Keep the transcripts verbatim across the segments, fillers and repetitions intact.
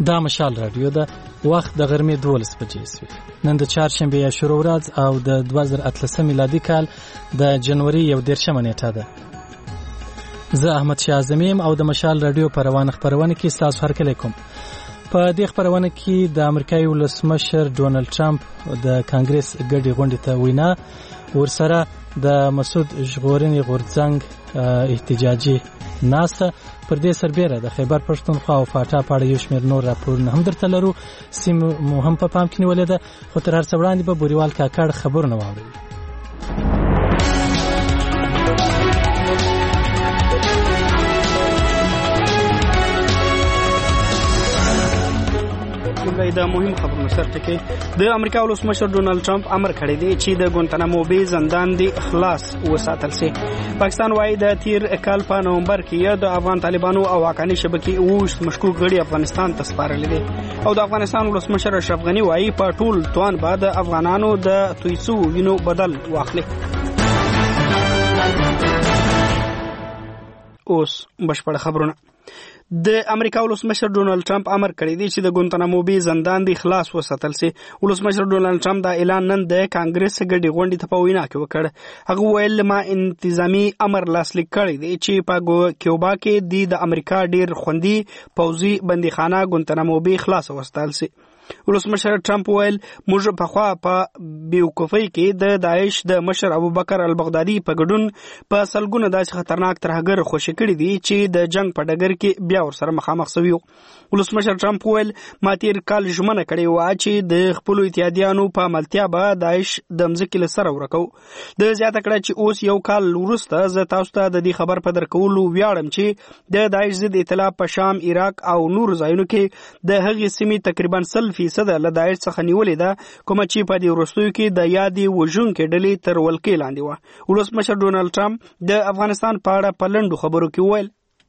دا مشال رادیو ده. وخت د غرمې دولس بجې سوي. نن د چهارشنبې یا شروع ورځ او د دوه زره اتلسم میلادي کال د جنوري یو دېرشمه نیټه ده. زه احمد شاه اعظمي یم او د مشال رادیو په روانه خپرونه کې ستاسو هرکلی کوم. په دې خپرونه کې د امریکایي ولسمشر ډونالډ ټرمپ د کانګرس ګډې غونډې ته وینا، ورسره د مسعود ژغورنې غورځنګ احتجاجي ناسته، پر دې سربیره د خیبر پښتونخوا او فاټا په اړه یو شمېر نور راپورونه هم درته لرو. سیمه مو هم په پام کې نیولې ده، خو تر هر څه وړاندې به بوریوال کاکړ خبرونه واورئ. د مهم خبرونو سرټکی د امریکا ولسمشر ډونالډ ټرمپ امر کړی دی چې د ګوانتانامو بې زندان دی خلاص وساتل شي. پاکستان وايي د تیر کال په نومبر کې د افغان طالبانو او واکاني شبکې اوس مشکوک غړي افغانستان ته سپارلي دي او د افغانستان ولسمشر اشرف غني وايي په ټول توان بعد افغانانو د تویسو وینو بدل واخلي. اوس بشپړ خبرونه. د امریکا ولسمشر ډونالډ ټرمپ امر کړی دی چې د ګوانتانامو بې زندان دی خلاص وساتل شي. ولسمشر ډونالډ ټرمپ دا اعلان نن د کانګرس ګډې غونډې ته په وینا کې وکړ. هغه ویل ما انتظامی امر لاسلیک کړی دی چې په کیوبا کې د امریکا ډیر خوندي پوځي بندیخانه ګوانتانامو بې خلاص وساتل شي. ولسمشر ټرمپ ویل موږ په خوا په بیوقوفۍ کې د داعش د مشر ابوبکر البغدادي په ګډون په سلګونه داسې خطرناک ترهګر خوشی کړي دي چې د جنگ په ډګر کې بیا ورسره مخامخ شوي. ولسمشر ټرمپ ویل ما تیر کال ژمنه کړې وه چې د خپلو اتحادیانو په عملتیا به داعش د مځکې له سره ورکو. د زیاته کړه چې اوس یو کال وروسته زه تاسو ته د دې خبر په درکولو ویاړم چې د داعش ضد اطلاع په شام، عراق او نور ځایونو کې د هغې سیمې تقریبا سل فیصد له داعش څخه نیولې ده، کومه چې په دې وروستیو کې د یادې وژونکې ډلې تر ولکې لاندې وه. ولسمشر ډونالډ ټرمپ د افغانستان په اړه په لنډو خبرو کې وویل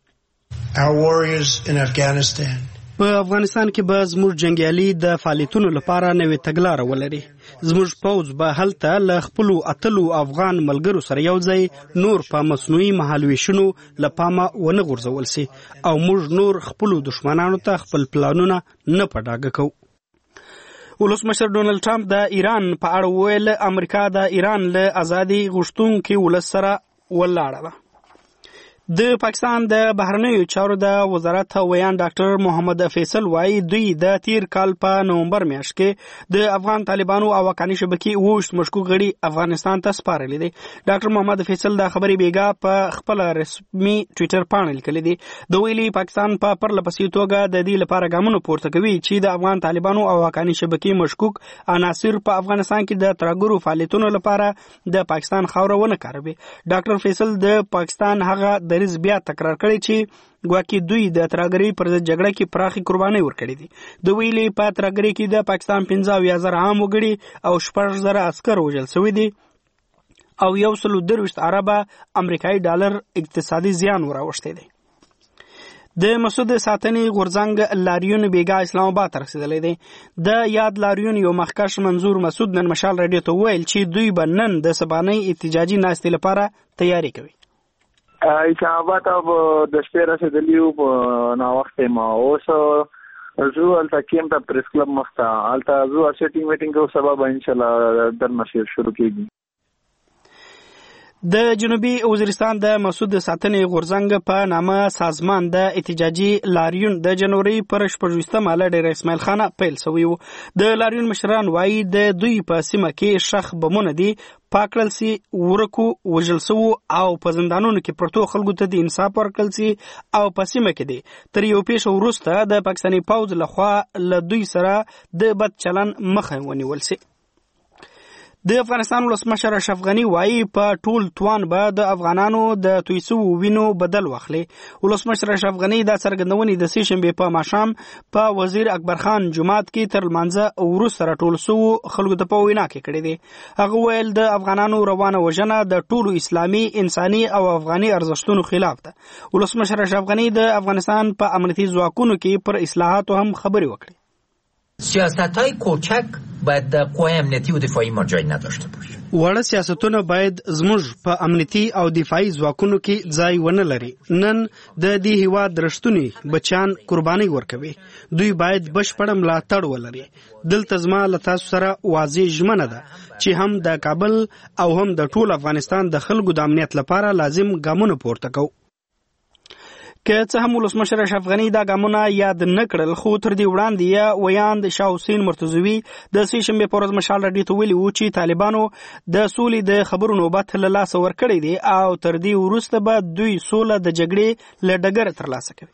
په افغانستان کې به زموږ جنګیالي د فعالیتونو لپاره نوې تګلاره ولري. زموږ پوځ به هلته له خپلو اتلو افغان ملګرو سره یو ځای نور په مصنوعي مهالویشونو له پامه ونه غورځول سي او موږ نور خپلو دښمنانو ته خپل پلانونه نه په ډاګه کوو. ولسمشر ډونالډ ټرمپ د ایران په اړه ویل امریکا د ایران له ازادي غوښتونکي ولس سره ولاړه ده. د پاکستان د بهرنیو چارو د وزارت ویان ډاکټر محمد فیصل وايي دوی د تیر کال په نومبر میاشت کې د افغان طالبانو او واکاني شبکې اوس مشکوک غړي افغانستان ته سپارلي دي. ډاکټر محمد فیصل دا خبرې بیګا په خپل رسمي ټوئیټر باندې لیکلي دي. د ویلي پاکستان په پرلپسې توګه د دې لپاره ګامونه پورته کوي چې د افغان طالبانو او واکاني شبکې مشکوک عناصر په افغانستان کې د ترهګرو فعالیتونو لپاره د پاکستان خاوره ونه کاروي. ډاکټر فیصل د پاکستان هغه دریځ بیا تکرار کړی چې ګواکې دوی د ترهګرۍ پر ضد جګړه کې پراخې قربانۍ ورکړې دي. د ویلي په ترهګرۍ کې د پاکستان پنځه اویا زره عام وګړي او شپږ زره عسکر وژل شوي دي او یو سل او درویشت اربه امریکایي ډالر اقتصادي زیان وراوښتی دی. د مسعود ساتنې غورځنګ لاریون بیګا اسلام آباد ته رسېدلی دی. د یاد لاریون یو مخکښ منظور مسعود نن مشال رادیو ته وویل چې دوی به نن د سبانۍ احتجاجي ناستې لپاره تیاری کوي. اسلام آباد اب د شپې رسېدلی وو په ناوخته ما اوس زو هلته کیم ته پریس کلب مخته هلته زو سیټینګ میټینګ کوو سبا به انشاءالله درنه شروع کېږي. د جنوبي وزیرستان د مسعود ساتنې غورځنګ په نامه سازمان د احتجاجي لاریون د جنوري پر شپږویشتمه له ډېر اسماعیل خانه پیل شوی و. د لاریون مشران وایي د دوی په سیمه کې شخ بمونه دي پاکړل سي، ورکو، وژل سوو او په زندانونو کې پرتو خلکو ته د انصاف ورکړل سي او په سیمه کې دي تر یو پیښه وروسته د پاکستاني پوځ لخوا له دوی سره د بد چلن مخه ونیول سي. د افغانستان ولسمشر اشرف غني وايي په ټول توان به د افغانانو د تویسو وینو بدل واخلي. ولسمشر اشرف غني دا څرګندونې د سې شنبې په ماښام په وزیر اکبر خان جومات کې تر لمانځه وروسته راټول سوو خلکو ته په وینا کې کړې دي. هغه ویل د افغانانو روانه وژنه د ټولو اسلامي، انساني او افغاني ارزښتونو خلاف ده. ولسمشر اشرف غني د افغانستان په امنیتي ځواکونو کې پر اصلاحاتو هم خبرې وکړې. سیاست‌های کوچک باید قوای امنیتی و دفاعی ما جای نداشته باشه. وړه سیاستونه باید زموږ په امنیتي او دفاعي ځواکونو کې ځای ونه لري. نن د دې هیواد رښتونی بچیان قرباني ورکوي. دوی باید بشپړ ملاتړ ولري. دلته زما له تاسو سره واضح ژمنه ده چې هم د کابل او هم د ټول افغانستان د خلکو د امنیت لپاره لازم ګامونه پورته کوو. که څه هم ولسمشر اشرف غني دا ګامونه یاد نه کړل، خو تر دې وړاندې یې ویاند شاه حسین مرتضوي د سې شنبې په ورځ مشال راډیو ته ویلي وو چې طالبانو د سولې د خبرو نوبت له لاسه ورکړی دی او تر دې وروسته به دوی سوله د جګړې له ډګره ترلاسه کوي.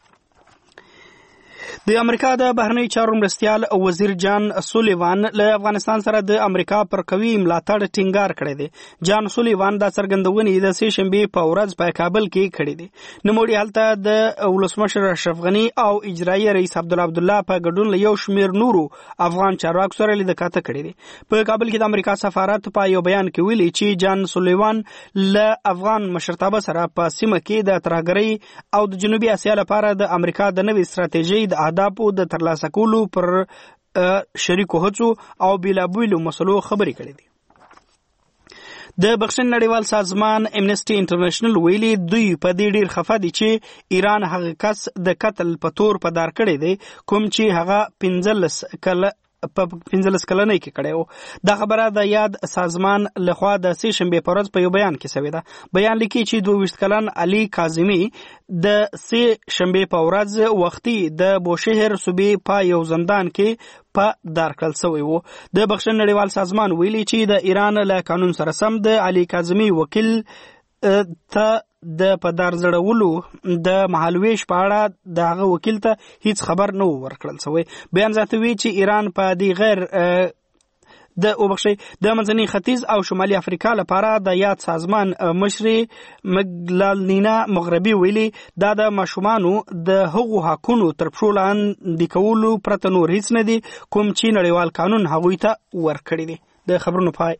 د امریکا د بهرنی چارو مرستیال وزیر جان سولیوان له افغانستان سره د امریکا پر قوي ملاتړ ټینګار کړی دی. جان سولیوان دا څرګندونې د سې شنبې په ورځ په کابل کې کړې دي. نوموړي هلته د ولسمشر اشرف غني او اجرایي رئیس عبدالله عبدالله په ګډون له یو شمېر نورو افغان چارواکو سره لیدکاته کړې دي. په کابل کې د امریکا سفارت په یو بیان کې ویلي چې جان سولیوان له افغان مشرتابه سره په سیمه کې د ترهګرۍ او د جنوبي اسیا لپاره د امریکا د نوې ستراتیژۍ د اهدافو د ترلاسه کولو پر شریکو هڅو او بیلابیلو مسلو خبرې کړې دي. د بخښنې نړیوال سازمان امنیسټي انټرنیشنل ویلي دوی په دې ډیر خفه دي چې ایران هغه کس د قتل په تور په دار کړی دی کوم چې هغه پنځلس کله په پنځلس کلنۍ کې کړی و. دا خبره د یاد سازمان لخوا د سې شنبې په ورځ په یو بیان کې شوې ده. بیان لیکي چې دوه ویشت کلن علي کاظمي د سې شنبې په ورځ وختي د بوشهر صوبې په یو زندان کې په دار کړل شوی و. د بخښنې نړیوال سازمان ویلي چې د ایران له قانون سره سم د علي کاظمي وکیل ته د په دار زړولو د مهالویش په اړه د هغه وکیل ته هیڅ خبر نه ورکړل شوی. بیان زیاتوي چې ایران په دې غیر د وبخښي د منځني ختیځ او شمالي افریقا لپاره د یاد سازمان مشري مګلالنینا مغربي ویلي دا د ماشومانو د حقوقو حقونو تر پښو لاندې کولو پرته نور هیڅ نه دي کوم چې نړیوال قانون هغوی ته ورکړی دی. د خبرونو پای.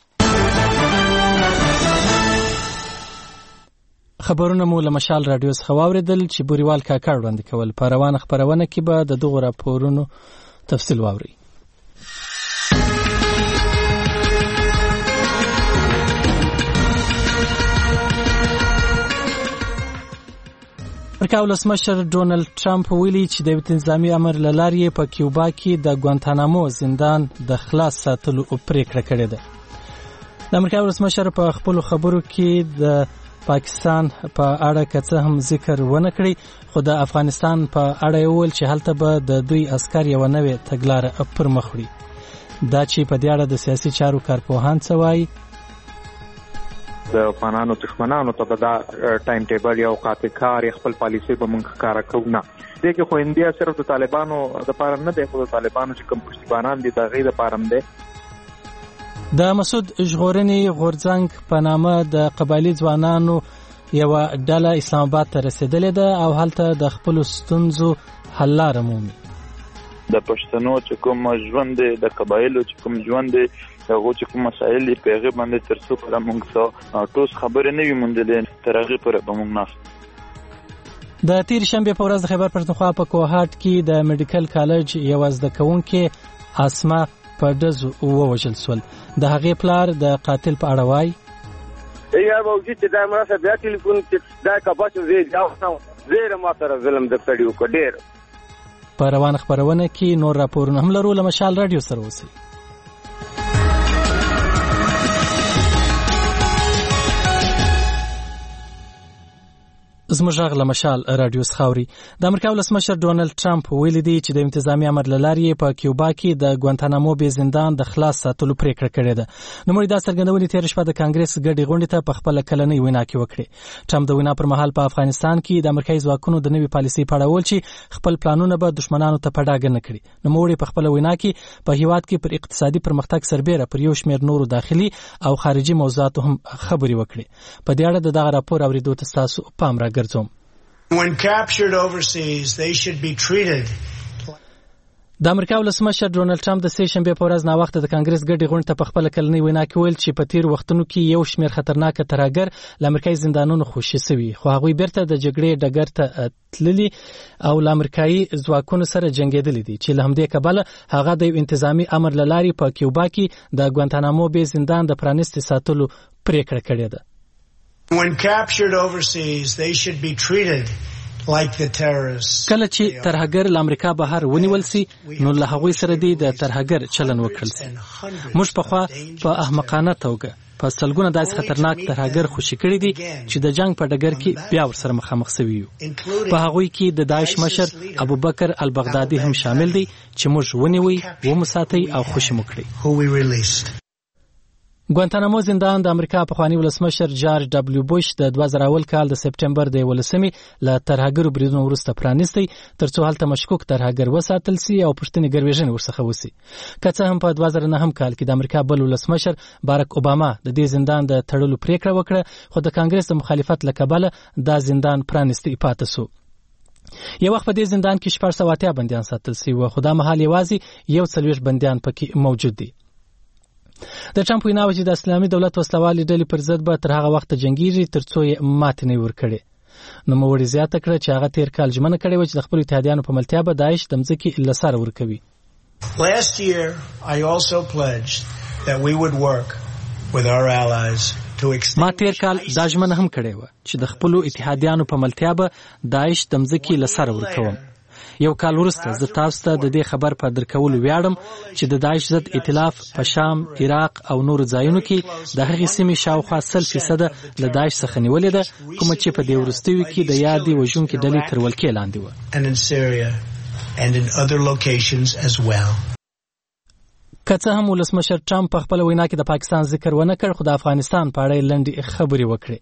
خبرونه مو له مشال راډیو څخه واورېدل چې بوریوال کاکړ وړاندې کول. په روانه خپرونه کې به د دغو راپورونو تفصیل واورئ. امریکا ولسمشر ډونالډ ټرمپ ویلي چې د انتظامی امر له لارې په کیوبا کې د ګوانتانامو زندان د خلاص ساتلو پریکړه کړې ده. د امریکا ولسمشر په خپلو خبرو کې د پاکستان په اړه که څه هم ذکر ونه کړي خو د افغانستان په اړه یې وویل چې هلته به د دوی عسکر یوه نوې تګلاره پر مخ وړي. دا چې په دې اړه د سیاسي چارو کارپوهان څه وایي. د افغانانو دښمنانو ته به دا ټایم ټیبل یا قاطع کار یا خپل پالیسي به موږ ښکاره کوو نه. دې کې خو انډیا صرف د طالبانو دپاره نه دی خو د طالبانو چې کوم پشتیبانان دي د هغې دپاره هم دی. د مسعود ژغورنې غورځنګ په نامه د قبایلي ځوانانو یوه ډله اسلام آباد ته رسېدلې ده او هلته د خپلو ستونزو حل لاره مومي. د پښتنو چې کوم ژوند دی د قبایلو چې کوم ژوند دی هغو چې کوم مسایل دي په هغې باندې تر څو پورې موږ څه ټوس خبرې نه وي موندلې تر هغې پورې به موږ ناست. د تېرې شنبې په ورځ د خیبر پښتونخوا په کوهاټ کې د میډیکل کالج یوه زده کوونکې اسما په ډزو ووژل شول. د هغې پلار د قاتل په اړه وایي. یا باوجود چې دا مرسته بیا ټلیفون چې دا کباچو زه جاوم زه ما سره ظلم د کړي وکړ ډېر. په روانه خپرونه کې نور راپورونه هم لرو. له مشال راډیو سره اوسئ. زموږ غږ له مشال راډیو څخه اوري. د امریکا ولسمشر ډونالډ ټرمپ ویلي دی چې د انتظامی امر له لارې په کیوبا کې د ګوانتانامو بې زندان د خلاص ساتلو پریکړه کړې ده. نوموړي دا څرګندونې تېره شپه د کانګرس ګډې غونډې ته په خپله کلنۍ وینا کې وکړې. ټرمپ د وینا پر مهال په افغانستان کې د امریکایي ځواکونو د نوې پالیسۍ په اړه وویل چې خپل پلانونه به دښمنانو ته په ډاګه نه کړي. نوموړي په خپله وینا کې په هېواد کې پر اقتصادي پرمختګ سربیره پر یو شمېر نورو داخلي او خارجي موضوعاتو هم خبرې وکړې. په دې اړه د دغه راپور اورېدو ته ستاسو پام راګرځوم. When captured overseas, they should be treated. د امریکا ولسمشر ډونالد ټرمپ د سې شنبې په ورځ ناوخته د کانګرس ګډې غونډې ته په خپله کلنۍ وینا کې ویل چې په تېرو وختونو کې یو شمېر خطرناکه ترهګر له امریکایي زندانونو خوشي سوي، خو هغوی بیرته د جګړې ډګر ته تللي او له امریکایي ځواکونو سره جنګېدلي دي چې له همدې کبله هغه د یو انتظامي امر له لارې په کیوبا کې د ګوانتانامو بې زندان د پرانیستي ساتلو پرېکړه کړې ده. When captured overseas, they should be treated like the terrorists. کله چې ترهګر له امریکا بهر ونیول سي نو له هغوی سره دی د ترهګر چلن وکړل سي. موږ پخوا په احمقانه توګه په سلګونه داسې خطرناک ترهګر خوشي کړي دي چې د جنگ په ډګر کې بیا ورسره مخامخ سوي یو. په هغوی کې د داعش مشر ابوبکر البغدادي هم شامل دی چې موږ ونیوي، ومساتئ او خوشي مو کړئ. ګوانتانامو زندان د امریکا پخوانی ولسمشر جارج ډبلیو بوش د دوه زره اول کال د سپټمبر د یولسمې له ترهګرو بریدونو وروسته پرانیستی ترڅو هلته مشکوک ترهګر وساتل سي او پوښتنې ګروېږنې ورڅخه وسي. که څه هم په دوه زره نهم کال کې د امریکا بل ولسمشر بارک اوباما د دې زندان د تړلو پریکړه وکړه، خو د کانګرس د مخالفت له کبله دا زندان پرانیستی پاتې سو. یو وخت په دې زندان کې شپږ سوه اتیا بندیان ساتل سوي وو، خو دا مهال یوازې یو څلوېښت بندیان پکې موجود دي. د ټرمپ وینا وه چې د اسلامي دولت وسلوالې ډلې پر ضد به تر هغه وخته جنګیږي ترڅو یې ماتې نه ورکړي. نوموړي زیاته کړه چې هغه تیر کال ژمنه کړې وه چې د خپلو اتحادیانو په ملتیا به داعش د مځکې له سره ورکوي. Last year, I also pledged that we would work with our allies to extend. ما تیر کال دا ژمنه هم کړې وه چې د خپلو اتحادیانو په ملتیا به داعش د مځکې له سره ورکوم. یو کال وروسته زه تاسو ته د دې خبر په درکولو ویاړم چې د داعش ضد ائتلاف په شام، عراق او نورو ځایونو کې د هغې سیمې شاوخوا سل فیصده له داعش څخه نیولې ده، کومه چې په دې وروستیو کې د یادې وژونکې ډلې تر ولکې لاندې وه. که څه هم ولسمشر ټرمپ په خپله وینا کې د پاکستان ذکر ونه کړ، خو د افغانستان په اړه یې لنډې خبرې وکړې.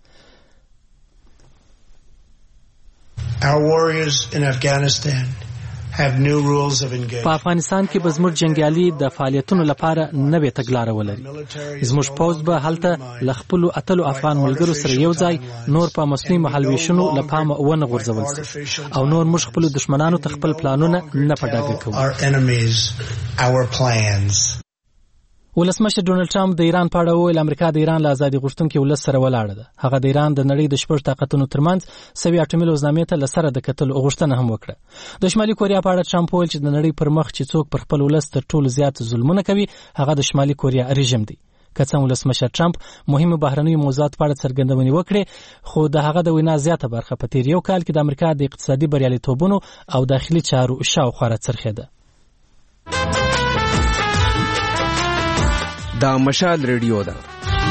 Our warriors in Afghanistan have new rules of engagement. په افغانستان کې به زموږ جنګیالي د فعالیتونو لپاره نوې تګلاره ولري. زموږ پوځ به هلته له خپلو اتلو افغان ملګرو سره یو ځای نور په مصنوعي مهالویشونو له پامه ونه غورځول سي او نور موږ خپلو دښمنانو ته خپل پلانونه نه په ډاګه کوو. Our enemies our plans. ولسمشر ډونالد ټرمپ د ایران په اړه وویل امریکا د ایران له ازادي غوښتونکي ولس سره ولاړه ده. هغه د ایران د نړۍ د شپږ طاقتونو ترمنځ سوي اټومي لوزنامې ته له سره د کتلو غوښتنه هم وکړه. د شمالي کوریا په اړه ټرمپ وویل چې د نړۍ پر مخ چې څوک پر خپل ولس تر ټولو زیات ظلمونه کوي هغه د شمالي کوریا رژیم دی. که څه هم ولسمشر ټرمپ مهمو بهرنیو موضوعاتو په اړه څرګندونې وکړې، خو د هغه د وینا زیاته برخه په تېر یو کال کې د امریکا د اقتصادي بریالیتوبونو او داخلي چارو شاوخوا راڅرخېده. دا مشال ریډیو ده.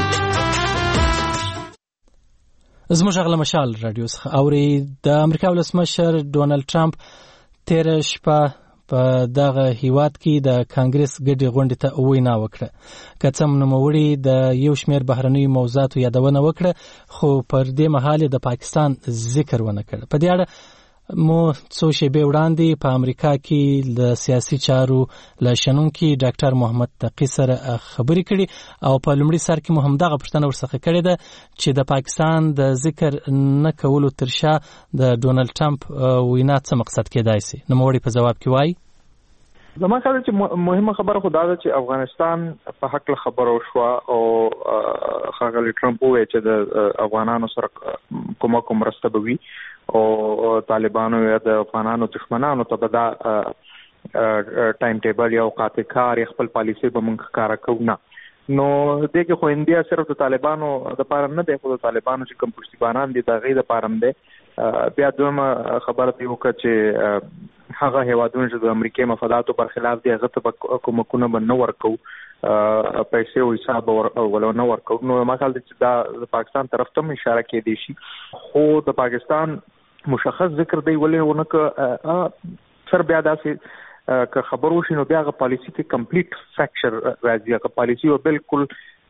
زموږ غږ له مشال راډیو څخه اورئ. د امریکا ولسمشر ډونالد ټرمپ تېره شپه په دغه هیواد کې د کانګرس ګډې غونډې ته وینا وکړه. که څه هم نوموړي د یو شمېر بهرنیو موضوعاتو یادونه وکړه، خو پر دې مهال د پاکستان ذکر ونه کړ. په دې اړه مو څو شېبې وړاندې په امریکا کې د سیاسي چارو له شنونکي ډاکټر محمد تقي سره خبرې کړي او په لومړي سر کې مو همدغه پوښتنه ورڅخه کړې ده چې د پاکستان د ذکر نه کولو تر شا د ډونالد ټرمپ وینا څه مقصد کېدای سي. نوموړي په ځواب کې وایي زما خیال چې مهمه خبره خو دا ده چې افغانستان په حق له خبره وشوه او ښاغلی ټرمپ وویل چې د افغانانو سره کومک مرسته به وي او طالبانو یا د افغانانو دښمنانو ته به دا ټایم ټیبل یا قاطع کار یا خپل پالیسي به موږ ښکاره کوو نه. نو دې کې خو انډیا صرف د طالبانو دپاره نه دی، خو د طالبانو چې کوم پشتیبانان دي د هغې دپاره هم دی. بیا دویمه خبره ته یې وکړه چې هغه هیوادونه چې د امریکې مفاداتو پر خلاف دي هغه ته به کومکونه به نه ورکوو، پیسې او حساب ولو نه ورکوو. نو ما خیال دی چې دا د پاکستان طرف ته هم اشاره کېدی شي، خو د پاکستان مشخص ذکر دی ولې ونه که سر بیا داسې که خبر وشي نو بیا هغه پالیسي کې کمپلیټ فریکچر راځي. هغه پالیسي به بالکل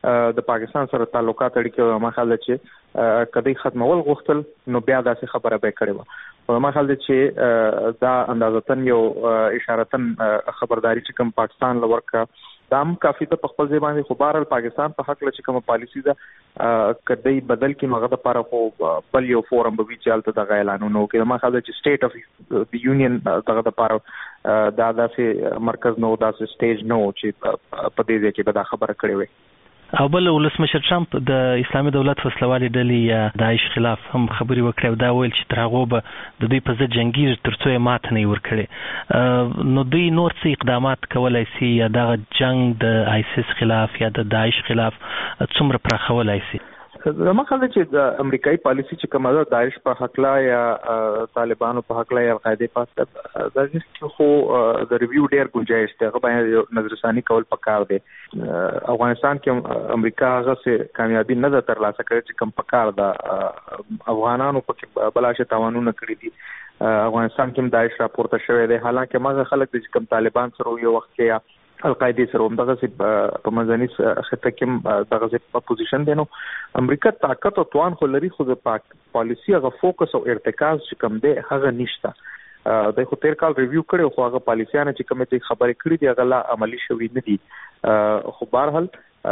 د پاکستان سره تعلقات اړیکې ما خیال چې کدی ختمول غوښتل نو بیا داسې خبره به کړې و. ما خیال چې دا اندازتن یو اشارتن خبرداري چې کوم پاکستان لورکا دام کافی ته خپل ځای باندې خو بهر پاکستان په حق لچ کوم پالیسی ده کدی بدل کې مغه د لپاره خو بل یو فورم به وی چالت د اعلانونو کې ما خاله چې سټیټ اف د یونین دغه د لپاره دا داسې مرکز نو داسې سټیج نو چې په دې ځای کې به دا خبره کړې وي. او بل ولسمشر ټرمپ د اسلامي دولت فیصلوالي ډلې یا داعش خلاف هم خبري وکړې او دا ویل چې تر هغه به د دوی په ضد جنگي ترڅو یې ماته نه ورکړي. نو دوی نور څه اقدامات کولای شي یا د جنگ د آیسیس خلاف یا د داعش خلاف څومره پراخولای شي؟ زما خیال چې د امریکایي پالیسی چې کومه ده داعش په حق لا یا طالبانو په حق لا یا القاعده په حق د دې خو د ریویو ډیر گنجائش ده غو باندې نظرثانی کول پکار دي. افغانستان کې امریکا هغه څه کامیابی نه ده ترلاسه کړې چې کوم پکار ده افغانانو په بلاشه تاوانونه کړی دي. افغانستان کې داعش راپورته شوی دی حالانکه ماغه خلک د کوم طالبان سره یو وخت کې القاعده سره هم دغه په منځني خطه کې دغه په پوزیشن دی. نو امریکا طاقت او توان خو لري خو د پاک پالیسی هغه فوکس او ارتکاز چې کوم دی هغه نشته. د خو تیر کال ریویو کړو خو هغه پالیسیانه چې کومه ته خبرې کړې دي هغه لا عملی شوی نه دي. خو بهرحال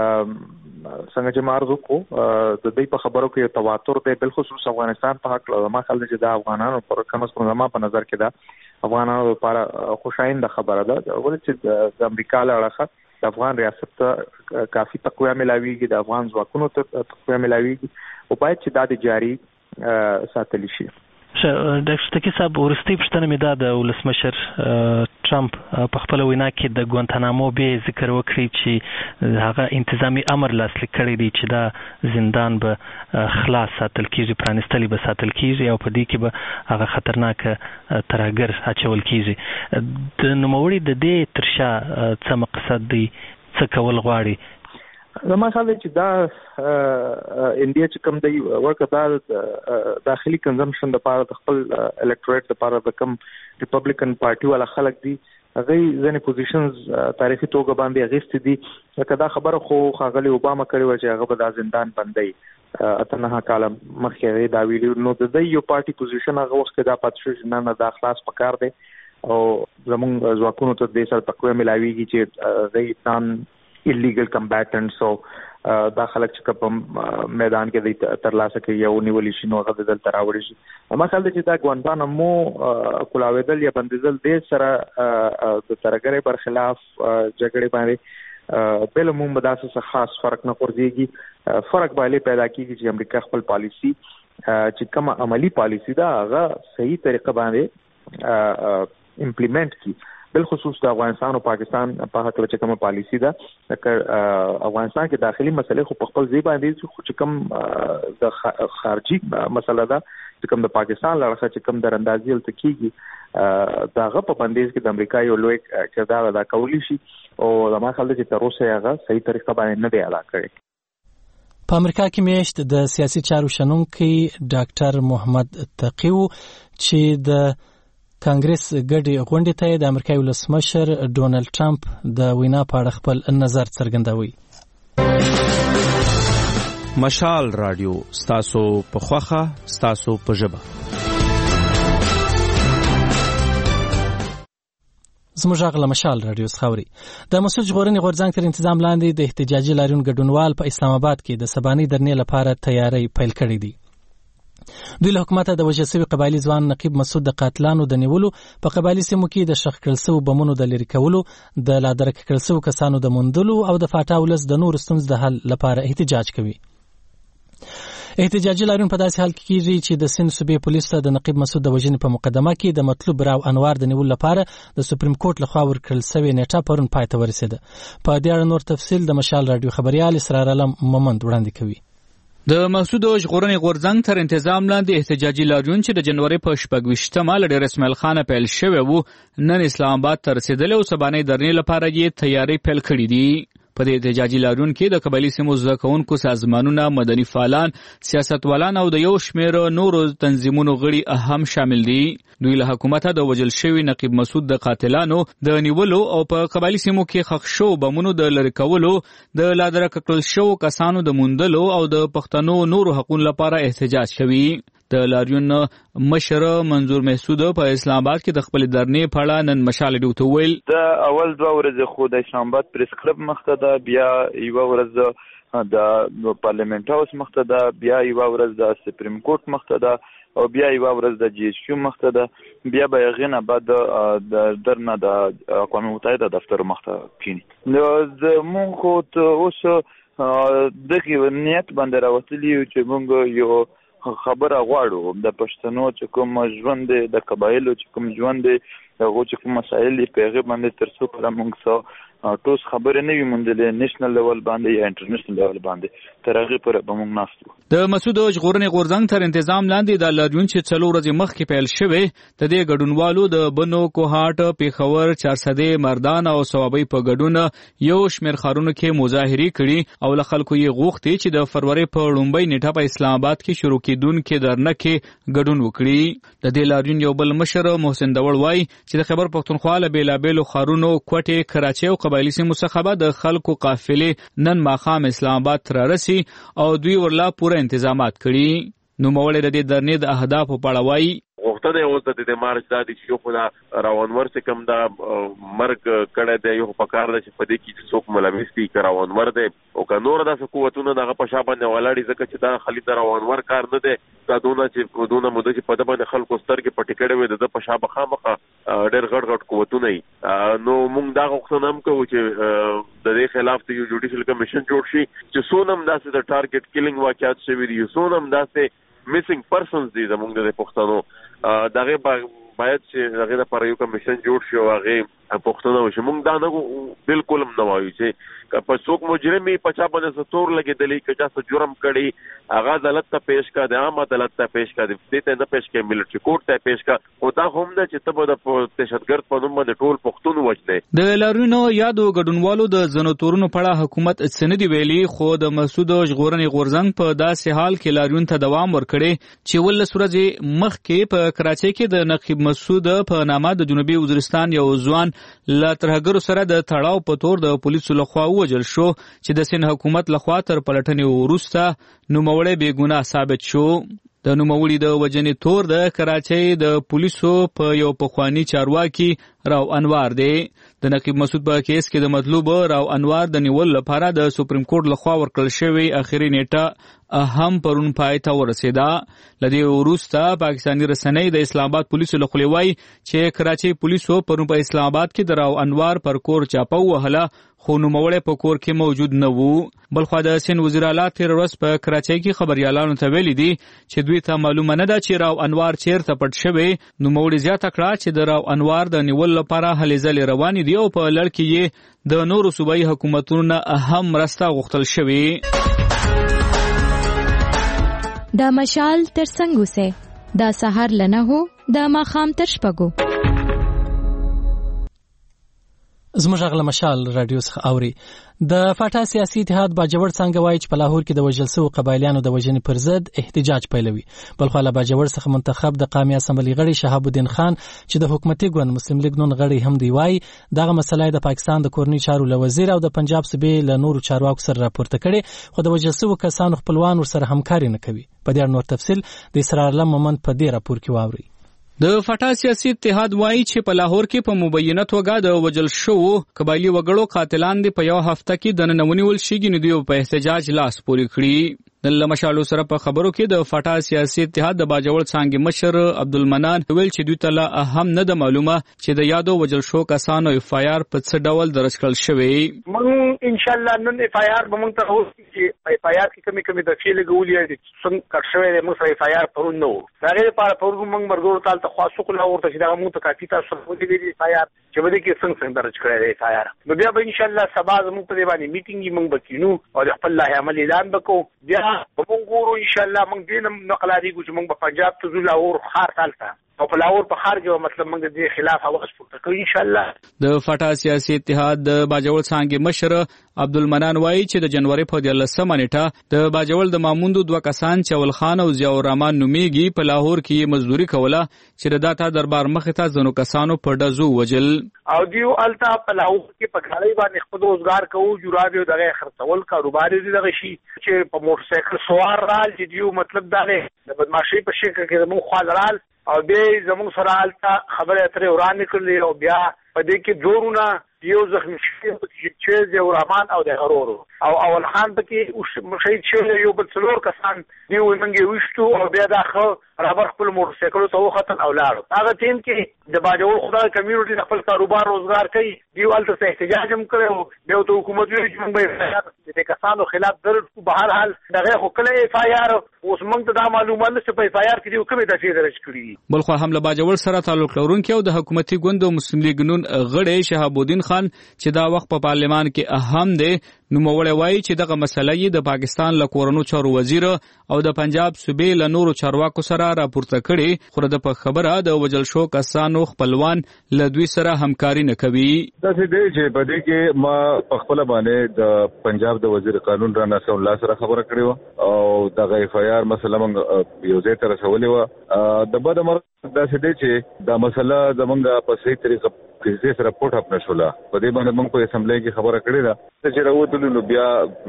څنګه چې مارزو کو د دې په خبرو کې تواتر دی بل خصوص افغانستان په حق ما خل چې د افغانانو پر کوم څه زما په نظر کې دا افغانانو لپاره خوشاینده خبره ده ولې چې د امریکا له اړخه د افغان ریاست ته کافي تقویه ملاویږي د افغان ځواکونو ته تقویه ملاویږي او باید چې دا د جاری ساتل شي. ډاکټر تکی صاحب ورستي پښتنه مې دا د ولسمشر ټرمپ په خپل وینا کې د ګوانتانامو به ذکر وکړي چې هغه انتظامی امر لاسلیک کړی دی چې دا زندان به خلاص ساتل کیږي پرانستلی به ساتل کیږي او په دې کې به هغه خطرناک ترهګر اچول کیږي. د نوموړي د دې ترشا څه مقصد دی څه کول غواړي؟ زما خیال چې دا انډیا چې کوم دی ورکه دا داخلي کنزمپشن د پاره د خپل الکټوریټ د پاره د کوم ریپبلیکن پارټي ولا خلک دي هغه ځنې پوزیشنز تاریخي توګه باندې اغېستې دي. لکه دا خبره خو ښاغلي اوباما کړې وه چې هغه به دا زندان بندوي اته نهه کاله مخکې هغې دا ویلي. نو د دې یو پارټي پوزیشن هغه وخت کې دا پاتې شو چې نه نه دا خلاص پکار دی او زموږ ځواکونو ته دې سره تقویه ملاویږي چې هغوی نان illegal combatants او دا خلک چې په میدان کې د ترلاسه کوي یو نیولې شي نو هغه دلته راوړي شي. ما خیال دی چې دا ګوانتانامو کولاویدل یا بندیدل دې سره د ترهګرۍ پر خلاف جګړې باندې بل عموم به داسې خاص فرق نه ورځيږي. فرق باندې پیدا کیږي چې امریکا خپل پالیسی چې کومه عملی پالیسی دا هغه صحیح طریقه باندې امپلیمنٹ کی بل خصوص د افغانستان او پاکستان په حق لچ کومه پالیسی ده. افغانستان کې داخلي مسلې خو په خپل ځای باندې خو چې کوم د خارجي مسله ده چې کوم د پاکستان لړخه چې کوم دراندازي ول تکیږي داغه په بندیز کې د امریکا یو لوی کردار ادا کولی شي او زما خیال دی چې تر اوسه هغه صحیح طریقه باندې نه دی ادا کړی. په امریکا کې میشت د سیاسي چارو شنونکي ډاکټر محمد تقیو چې د کانګرس ګډي غونډې ته د امریکای ولسمشر ډونالد ټرمپ د وینا په اړه خپل نظر څرګندوي. مشال رادیو ستاسو په خوخه ستاسو په ژبه. زموږ غږ مشال رادیو خاوري د مسعود ژغورنې غورځنګ تر انتظام لاندې د احتجاجي لاریون ګډونوال په اسلام آباد کې د سباني درنې لپاره تیاری پیل کړې دي. دوی له حکومت د وژل شوي قبایلي ځوان نقیب مسعود د قاتلانو د نیولو په قبایلي سیمو کې د شخ کړل شوو بمونو د لرې کولو د لادرک کړل شوو کسانو د موندلو او د فاټا ولس د نورو ستونزو د حل لپاره احتجاج کوي. احتجاجي لاریون په داسې حال کې کیږي چې د سند صوبې پولیسو ته د نقیب مسعود د وژنې په مقدمه کې د مطلوب راو انوار د نیولو لپاره د سپریم کورټ لخوا ورکړل شوې نیټه پرون پای ته ورسېده. په دې اړه نور تفصیل د مشال رادیو خبريال اسرار علم مومند وړاندې کوي. د مسعود ژغورنې غورځنګ تر انتظام لاندې احتجاجي لاریون چې د جنوري په شپږ ویشتمه له ډېر اسماعیل خان پیل شوی وو نن اسلام آباد ته رسېدلی او سبانۍ درنې لپاره یې تیاری پیل کړي دي. په دې احتجاجي لاریون کې د قبایلي سیمو زده کوونکو سازمانونه، مدني فعالان، سیاستوالان او د یو شمېر نورو تنظیمونو غړي هم شامل دي. دوی له حکومته د وجل شوی نقیب مسعود د قاتلانو د نیولو او په قبایلی سیمو کې ښخ شو بمونو د لرې کولو د لادرکه کړل شوو کسانو د موندلو او د پښتنو نورو حقوقو لپاره احتجاج کوي. د لاریون مشر منظور محسود په اسلام آباد کې د خپل درنې په اړه نن مشال ډیوته ویل د اول دوه ورځې خو د اسلام آباد پریس کلب مخته ده، بیا یو ورځ د پارلیمنت هاوس مخته ده، بیا یو ورځ د سپریم کورټ مخته ده او بیا یو ورځ د جی ایس کیو مخته ده، بیا به غینه بعد د درنه د اقوام متحده دفتر مخته کینی. نو د مونږ خو اوس دغه نیت باندې راوتلی چې مونږ یو خبره غواړو د پښتنو چې کوم ژوند د قبایلو چې کوم ژوند هغه چې کوم مسایل په هغه باندې ترڅو پر موږ سره ټوس خبرې نه وي مونږ نېشنل لیول باندې یا انټرنیشنل لیول باندې تر هغه پر به موږ ناستو. د مسعود ژغورنې غورځنګ تر تنظیم لاندې د لاریون چې څلور ورځې مخکې پیل شوی د دې ګډونوالو د بنو کوهاټ، پیښور، چارسدې، مردان او صوابۍ په ګډون یو شمېر ښارونو کې مظاهرې کړي او له خلکو یې غوښتي چې د فروری په لومړۍ نیټه په اسلام آباد کې شروع کېدونکې درنه کې ګډون وکړي. د دې لاریون یو بل مشر محسن دور وایي چې د خیبر پښتونخوا له بېلابېلو ښارونو کوټې، کراچۍ او قبایلي سیمو څخه به د خلکو قافلې نن ماښام اسلام آباد ته رارسي او دوی ورلا پوره انتظامات کړي. نوموړی د دې درنې د اهدافو په اړه وایي غوښتنه اوس د دې مارچ دا دي چې یو خو دا راونور چې کوم دا مرګ کړی دی، یو په کار ده چې په دې کې چې څوک ملامس دي که راونور دی او که نور داسې قوتونه دغه په شا باندې ولاړ دي، ځکه چې دا خالي د راونور کار نه دی، دا دونه چې دونه موده چې په ده باندې خلکو سترګې پټې کړې وې د ده په شا به خامخا ډېر غټ غټ قوتونه وي. نو موږ دا غوښتنه هم کوو چې د دې خلاف د یو جوډیشل کمیشن جوړ شي چې څونه هم داسې د ټارګټ کیلینګ واقعات شوي دي، څونه هم داسې میسنګ پرسنز دي زموږ د پښتنو، دغه باید چې هغه لپاره یو کمیشن جوړ شي او هغه پښتنو وشي. موږ دا نه بالکل هم نه وایو چې په څوک مجرمي په چا باندې ستور لګېدلی، که چا څه جرم کړي هغه عدالت ته پیش کا، د عام عدالت ته پیش کا، دې ته نه پیش کړي، ملټري کورټ ته پیش کا. خو دا هم ده چې ته به د دهشتګرد په نوم باندې ټول پښتون وژنې. د لاریونو یادو ګډونوالو د ځینو تورونو په اړه حکومت څه نه دي ویلي، خو د مسعود ژغورنې غورځنګ په داسې حال کې لاریون ته دوام ورکړی چې ولس ورځې مخکې په کراچۍ کې د نقیب مسعود په نامه د جنوبي وزیرستان یو ځوان له ترهګرو سره د تړاو په تور د پولیسو لخوا ووژل شو چې د سند حکومت لخوا تر پلټنې وروسته نوموړی بې ګناه ثابت شو. د نوموړي د وژنې تور د کراچۍ د پولیسو په یو پخواني چارواکي راو انوار دی. د نقیب مسعود په کیس کې د مطلوب راو انوار د نیول لپاره د سپریم کورټ لخوا ورکړل شوی اخري نیټه هم پرون پای ته ورسېده. له دې وروسته پاکستاني رسنۍ د اسلام آباد پولیسو له خولې وایي چې کراچۍ پولیسو پرون په اسلام آباد کې د راو انوار پر کور چاپه ووهله، خو نوموړی په کور کې موجود نه وو. بلخوا د سند وزیر اعلی تېره ورځ په کراچۍ کې خبریالانو ته ویلي دي چې دوی ته معلومه نه ده چې راو انوار چیرته پټ شوی. نوموړي زیاته کړه چې د راو انوار د نیولو لپاره هلې ځلې روانې دي او په لړ کې یې د نورو صوبایي حکومتونو نه اهم مرسته غوښتل شوې. دا مشال تر څنګ اوسئ، دا سهار له نهو دا ماښام تر شپږو. زموږ غږ له مشال راډیو څخه اوري. د فاټا سیاسي اتحاد باجوړ څنګه وایي چې په لاهور کې د وژل شوو قبایلیانو د وژنې پر ضد احتجاج پیلوي. بلخوا له باجوړ څخه منتخب د قومي اسمبلي غړي شهاب الدین خان چې د حکومتي ګوند مسلم لیگ نون غړي هم دی وایي دغه مسله د پاکستان د کورنۍ چارو له وزیر او د پنجاب صوبې له نورو چارواکو سره راپورته کړي، خو د وژل شوو کسانو خپلوان ورسره همکاري نه کوي. په دې اړه نور تفصیل د اسرار الله مومند په دې راپور کې واوري. د فاټا سیاسي اتحاد وایي چې په لاهور کې په مبینه توګه د وژل شوو قبایلي وګړو قاتلان دي په یو هفته کې د ننه ونیول شي، نو دوی په احتجاج لاس پورې کړي. د لمشالو سره په خبرو کې د فاټا سیاسي اتحاد د باجوړ څانګې مشر عبدالمنان ویل چې دوی ته لا اهم نه ده معلومه چې د یادو وژل شوو کسانو اف آی آر په څه ډول درج کړل شوی. موږ ان شاء الله نن اف آی آر به موږ ته اوس چې اف آی آر کې کمی کمی د فعل غولې دي څنګه کټ شوی دی، موږ اف آی آر پرون نو هغه لپاره پرون موږ مرګور تال ته خاصو کول ورته چې دا موږ ته کافي تاسو ودی دي اف آی آر چې بده کې څنګه څنګه درج کړی دی اف آی آر. نو بیا به ان شاء الله سبا موږ په دې باندې میټینګ موږ وکړو او خپل الله عمل اعلان وکړو. بیا موږ ګورو ان شاء الله موږ دینم نقل عادي کو چې موږ په پنجاب ته ځو لاهور خار تالته او په لاهور په ښار کې مطلب موږ د دې خلاف اواز پورته کوو ان شاء الله. د فټا سیاسي اتحاد د باجوړ څانګې مشر عبدالمنان وایي چې د جنوري په دیارلسمه نیټه د باجوړ د ماموندو دوه کسان چې اول خان او ضیاء الرحمن نومیږي په لاهور کې مزدوري کوله چې د داتا دربار مخې ته ځینو کسانو په ډزو وجل او دیو التا په لاهور کې په کاري باندې خپل روزګار کوو جوړاوي دغه خرڅول کاروبار دي دغه شي چې په موټر سایکل سوار رال چې دیو مطلب دا دی د بدمعشي په شکل کې زموږ خال رال او بیا زموږ سره التا خبره اترې وران کړلې او بیا په دې کې جوړونه یو زخمی شوی چې ضیاء الرحمن او د غرور او اول خان پکې او شهید شوی یو بل څلور کسان دیو منګي وشتو او بیا دا خو رابر خپل موټر سایکل ته وختن او لاړ. هغه ټیم کې د باجوړ خدای کمیونټي خپل کاروبار روزګار کوي دیو الته احتجاج هم کړو دیو ته حکومت ویل چې موږ به د کسانو خلاف درج کو بهر حال دغه خو کله اف آی آر اوس موږ ته دا معلومات نشته په اف آی آر کې دیو کومه دفعه درج کړی. بل خو هم له باجوړ سره تعلق لرونکي او د حکومتي ګوند مسلم لیگ نون غړي شهاب الدین خان چې دا وخت په پارلمان کې اهم دی نو موړی وایي چې دغه مسله یې د پاکستان له کورونو چارو وزیر او د پنجاب صوبې له نورو چارواکو سره راپورته کړي خو د په خبره د وجل شو کسانو خپلوان له دوی سره همکاري نه کوي. داسې دی چې په دې کې ما په خپل باندې د پنجاب د وزیر قانون رانا صلی الله سره خبره کړې و او دغه اف آی آر مسله موږ یو ځای ته رسولې و. د بد امر داسې دی چې دا مسله زمونږ په صحیح طریقه کې سره پورت اپ نشوله په دې باندې موږ په اسمبلی کې خبره کړې ده چې راوتلو نو بیا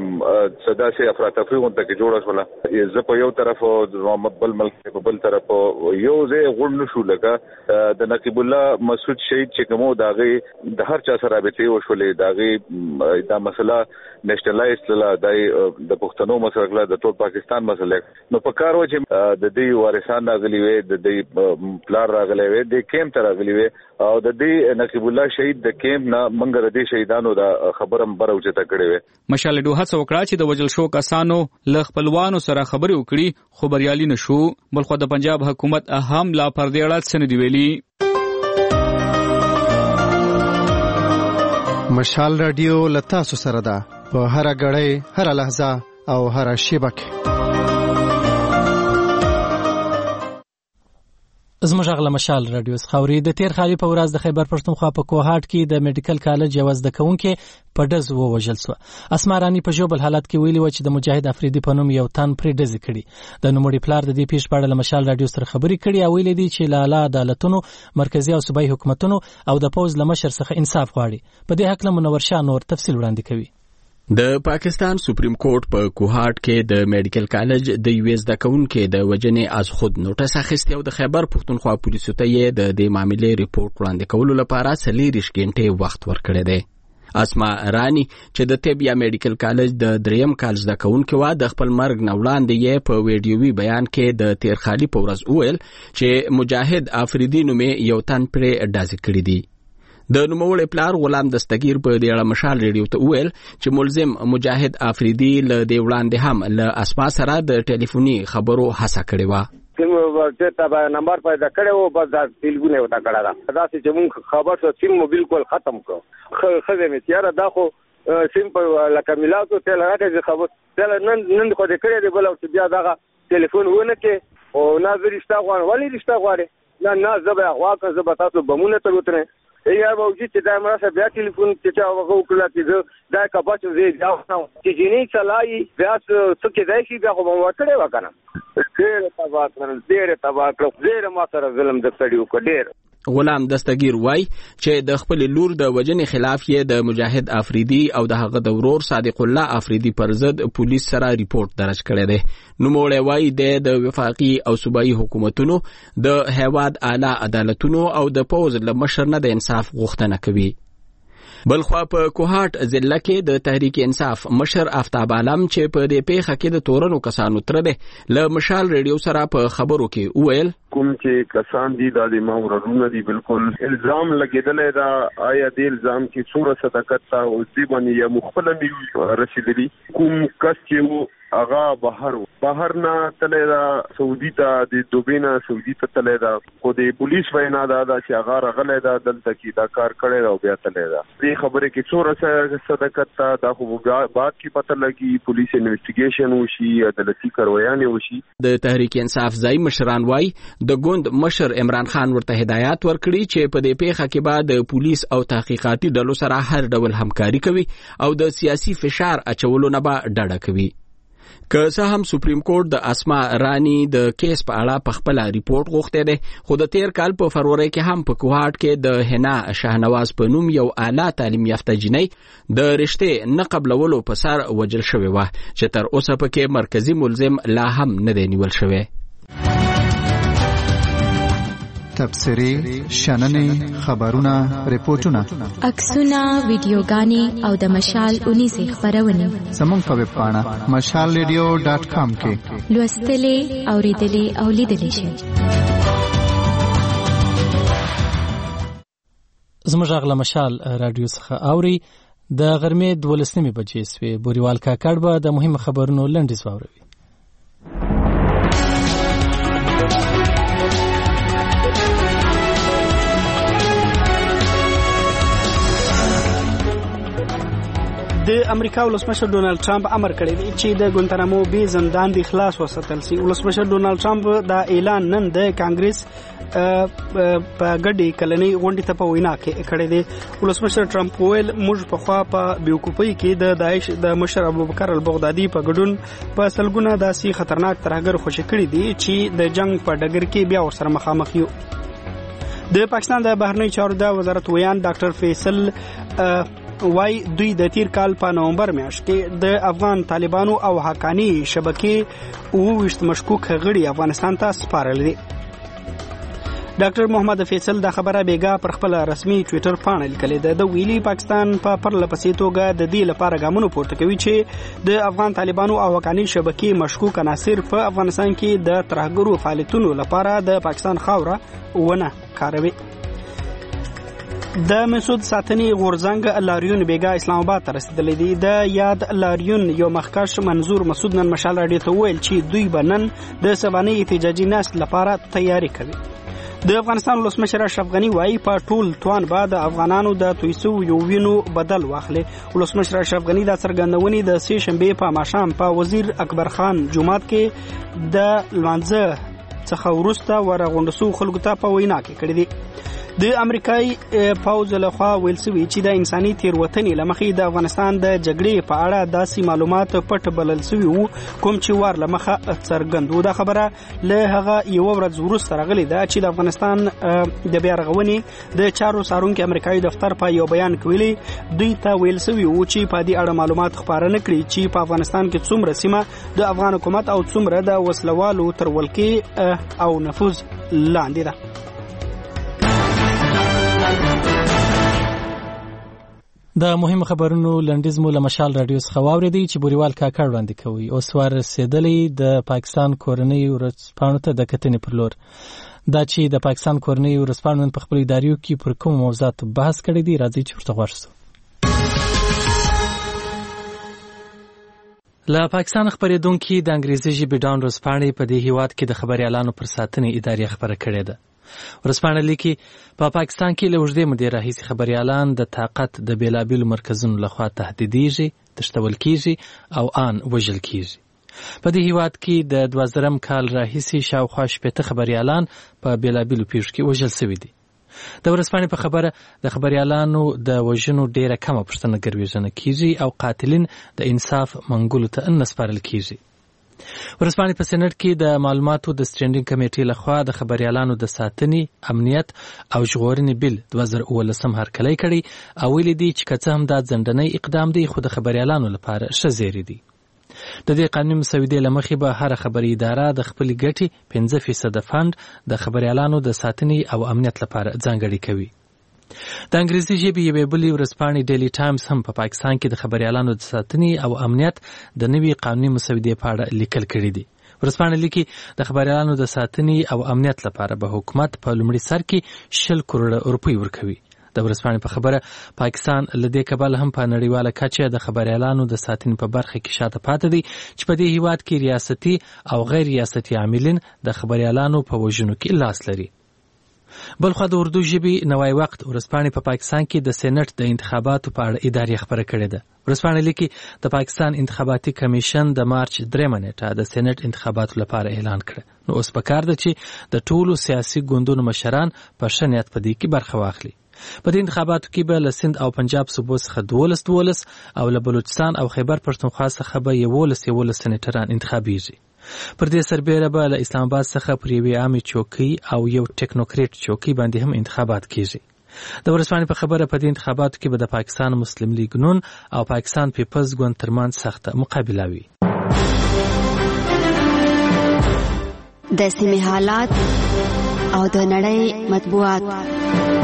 صدا سي افراطفي غونډه کې جوړه شوله زه په یو طرف او محمد بل ملک په بل طرف یو ځای غوړ نشو لګه د نقیب الله مسعود شهید چې کومو داغه د هر چا سره رابطه وشولې داغه دا مسله نېشنلایز لاله د پښتنو مسله د ټول پاکستان مسله نو په کار و چې د دې وارثان راغلي وي د دې پلار راغلي وي د کیم تر راغلي وي او د دې نقیب الله شهید د کیم نه منګر دې شهیدانو دا خبرم بروچته کړې وي. مشال دوه هڅه وکړه چې د وجل شو کسانو له خپلوانو سره خبرې وکړي خو بریالي نشو. بل خو د پنجاب حکومت اهم لا پر دې اړه څه نه دی ویلي. مشال رادیو لتا سره ده په هر غړې هر لحظه او هر شیبه کې. زموږ غل مشال رادیو خاوري د تیر خالي په ورځ د خیبر پښتونخوا په کوهاټ کې د میډیکل کالج یو زده کوونکي په ډز ووژل شو. اسمارانی په جوبل حالت کې ویلي و چې د مجاهد افریدي په نوم یو تن پرې ډز کړي. د نوموړي پلار د دې پیښ په اړه مشال رادیو سره خبرې کړي او ویلي دي چې لاله عدالتونو مرکزی او صوبایي حکومتونو او د پوز لمشر څخه انصاف غواړي. په دې حق له منور شاه نور تفصیل وړاندې کوي. د پاکستان سپریم کورټ په کوهاټ کې د میډیکل کالج د یو زده کوونکو د وجنې از خود نوټس اخیستی او د خیبر پښتونخوا پولیسو ته یې د دې معاملې ریپورت وړاندې کولو لپاره څلور غنټې وخت ورکړی دی. اسما رانی چې د طب یا میډیکل کالج د دریم کال زده کوونکو و د خپل مرګ نه وړاندې یې په ویډیووي بیان کې د تیر خالي په ورځ وویل چې مجاهد افریدي نومې یو تن پرې ډز کړی دی. د نوموړي پلار غلام دستگیر په دې اړه مشال ریډیو ته وویل چې ملزم مجاهد افریدي له دې وړاندې هم له اسما سره د ټلیفوني خبرو هڅه کړې و. سیم ورته نمبر پیدا کړو بس دا تلګونه وتا کړه دا دا چې موږ خبر شو سیم بالکل ختم کړو خزه مې تیار دا خو سیم په لکه ملاتو تل راځي خبر تل نن نن خو دې کړې دی بل او بیا دا ټلیفون ونه کې او ناظر رښتا غواړي ولی رښتا غواړي نه نه زبا واکه زبا تاسو بمونه ته وتره یا موجود چې دا مرسته بیا ټلیفون چې چا وکړه چې دا کباچ زی دا چې جنې چلای بیا څه کې دی چې بیا خو مو وټړې وکنه ډېر تبا کړل ډېر تبا کړل ډېر ما سره ظلم د سړیو کو ډېر. غلام دستگیر وای چې د خپل لور د وجنې خلاف یې د مجاهد افریدي او د هغه د ورور صادق الله افریدي پر ضد پولیس سره ریپورت درج کړی دی. نوموړی وای د وفاقي او صوبایي حکومتونو د هیواد اعلی عدالتونو او د پوز له مشر نه د انصاف غوښتنه کوي. بلخوا په کوهاټ ضلع کې د تحریک انصاف مشر آفتاب عالم چې په دې پیښه کې د تورنو کسانو تر ده له مشال ریډیو سره په خبرو کې وویل کوم چې کسان دي د مورونو دي بالکل الزام لګیدل دا آیا د الزام کې څوره صداقت او ځبنی یا مخفله می رسیدلی کوم کس چې هغه بهر بهر نه تللی دا سعودي ته د دوبۍ نه سعودي ته تللی دا خو د پولیس وینا دا ده چې هغه راغلی دا دلته کې دا کار کړی دا او بیا تللی دا دې خبرې کې څومره صداقت ته دا خو بعد کې پته لګي پولیس انویسټیګیشن وشي عدالتي کاروایانې وشي. د تحریک انصاف ځای مشران وایي د ګوند مشر عمران خان ورته هدایت ورکړي چې په دې پیښه کې به د پولیس او تحقیقاتي ډلو سره هر ډول همکاري کوي او د سیاسي فشار اچولو نه به ډډه کوي. که څه هم سپریم کورټ د اسما رانی د کیس په اړه په خپل ریپورت غوښته ده خو د تیر کال په فروری کې هم په کوهاټ کې د حنا شاهنواز په نوم یو اعلی تعلیم یافته جنۍ د رشته نه قبلولو په سر وجل شوې و چې تر اوسه پکې مرکزی ملزم لا هم نه دی نیول شوی. تبصری، شننې، خبرونه، ریپورتونه، عکسونه، ویډیوګانې او د مشال اونیزې خبرونه زموږ په ویب پاڼه مشال ریډیو ډاټ کام کې لوستلې، اوریدلې او لیدلې شئ. زموږ غږ له مشال رادیو څخه اوري. د غرمې دولسمې بجې سوې. بوریوال کاکړ به د مهمو خبرونو لنډیز واوروي. د امریکا ولسمشر ډونالد ټرمپ امر کړی دی چې د ګونتنامو بي زندان د خلاص وساتل شي. ولسمشر ډونالد ټرمپ دا اعلان نن د کانګرس په ګډي کلنۍ غونډې ته په وینا کې کړی دی. ولسمشر ټرمپ ویل موږ په خوا په بیوقوفۍ کې د داعش د مشر ابوبکر البغدادي په ګډون په سلګونه داسې خطرناک ترهګر خوشي کړي دي چې د جنگ په ډګر کې بیا ورسره مخامخ یو. د پاکستان د بهرنی چارو د وزارت ویان ډاکټر فیصل وای دوی د تیر کال په نومبر میاشت کې د افغان طالبانو او حقانی شبکې او وشت مشکوک غړي افغانستان ته سپارل دي. ډاکټر محمد فیصل د خبره بیګا پر خپل رسمي ټوئیټر باندې لیکلې ده. د ویلي پاکستان په پرلپسې توګه د دې لپاره ګامونه پورته کوي چې د افغان طالبانو او حقانی شبکې مشکوک عناصر په افغانستان کې د ترهګرو فعالیتونو لپاره د پاکستان خاوره ونه کاروي. د مسعود ساتنی غورځنګ لاریون بیګا اسلام آباد ته رسیدلی دی. د یاد لاریون یو مخکش منظور مسعود نن مشال راډیو ته ویل چې دوی به نن د سبانه احتجاجي نسل لپاره تیاری کوي. د افغانستان ولسمشر اشرف غنی وایي په ټول توان به د افغانانو د تویسو یو وینو بدل واخلي. ولسمشر اشرف غنی د څرګندونې د سې شنبه په ماښام په وزیر اکبر خان جمعات کې د لمانځه څخه وروسته ورغونډ شو خلکو ته په وینا کې کړی دی. د امریکای پوځ له خوا ویل شوی چې د انساني تیروتنې لمخې د افغانستان د جګړې په اړه داسې معلومات پټ بلل شوي وو کوم چې ور لمخه څرګند وو. دا خبره له هغه یو ورځ وروسته راغلې ده چې د افغانستان د بیا رغونې د چارو څارونکي امریکایي دفتر په یو بیان کې ویلي دوی ته ویل شوي وو چې په دې اړه معلومات خپاره نه کړي چې په افغانستان کې څومره سیمه د افغان حکومت او څومره د وسلوالو تر ولکې او نفوذ لاندې ده. د مهم خبرونو لنډیز مو له مشال رادیو څخه واورېدی چې بوریوال کاکړ وړاندې کوي. اوس ورسېدلی د پاکستان کورنۍ ورځپاڼو ته د کتنې پر لور. دا چې د پاکستان کورنۍ ورځپاڼو په خپل اداریو کې پر کوم موضوعات بحث کړی دی راځي چې ورته غوږ شو. له پاکستان خبرېدونکي د انګریزي ژبې ډاون ورځپاڼې په دې هیواد کې د خبریالانو پر ساتنې ادارې خبره کړې ده. ورځپاڼه لیکي په پاکستان کې له اوږدې مودې راهیسې خبریالان د طاقت د بېلابېلو مرکزونو لخوا تهدیدېږي، تښتول کېږي او آن وژل کېږي. په دې هیواد کې د دوه زرم کال راهیسې شاوخوا شپېته خبریالان په بېلابېلو پیښو کې وژل شوي دي. د ورځپاڼې په خبره د خبریالانو د وژنو ډېره کمه پوښتنه ګروېږنه کېږي او قاتلین د انصاف منګولو ته نه سپارل کېږي. ورځپاڼې په سینټ کې د معلوماتو د سټینډینګ کمیټې لخوا د خبریالانو د ساتنې، امنیت او ژغورنې بیل دوه زره اوولسم هرکلی کړی او ویلي دي چې که څه هم دا ځنډنی اقدام دی خو د خبریالانو لپاره ښه زیری دی. د دې قانوني مسودې له مخې به هره خبري اداره د خپلې ګټې پنځه فیصده فنډ د خبریالانو د ساتنې او امنیت لپاره ځانګړی کوي. د انګریزي ژبې یوې بلې ورځپاڼې ډیلی ټایمز هم په پاکستان کې د خبریالانو د ساتنې او امنیت د نوي قانوني مسودې په اړه لیکل کړي دي. ورځپاڼه لیکي د خبریالانو د ساتنې او امنیت لپاره به حکومت په لومړي سر کې شل کروڑه روپۍ ورکوي. د ورځپاڼې په خبره پاکستان له دې کبله هم په نړیواله کچه د خبريالانو د ساتنې په برخه کې شاته پاتې دي چې په دې هیواد کې ریاستي او غیر ریاستي عاملین د خبريالانو په وژنو کې لاس لري. بلخوا د اردو ژبې نوای وخت ورځپاڼې په پاکستان کې د سېنات د انتخاباتو په اړه ادارې خبره کړې ده. ورځپاڼې لیکي د پاکستان انتخاباتي کمیشن د مارچ درېمه نیټه د سېنات انتخاباتو لپاره اعلان کړ. نو اوس پکار ده چې د ټولو سیاسي ګوندونو مشران په ښه نیت په دې کې برخه واخلي. په دې انتخاباتو کې به له سند او پنجاب صوبو څخه دولس دولس او له بلوچستان او خیبر پښتونخوا څخه به یولس یولس سېنیټران انتخابیږي. پر دې سربېره به له اسلام آباد څخه پر یوې عامې چوکۍ او یو ټیکنوکریټ چوکۍ باندې هم انتخابات کیږي. د ورځپاڼې په خبره په دې انتخاباتو کې به د پاکستان مسلم لیگ نون او پاکستان پیپلز ګوند ترمنځ سخته مقابله وي. د سیمې حالات او د نړۍ مطبوعات.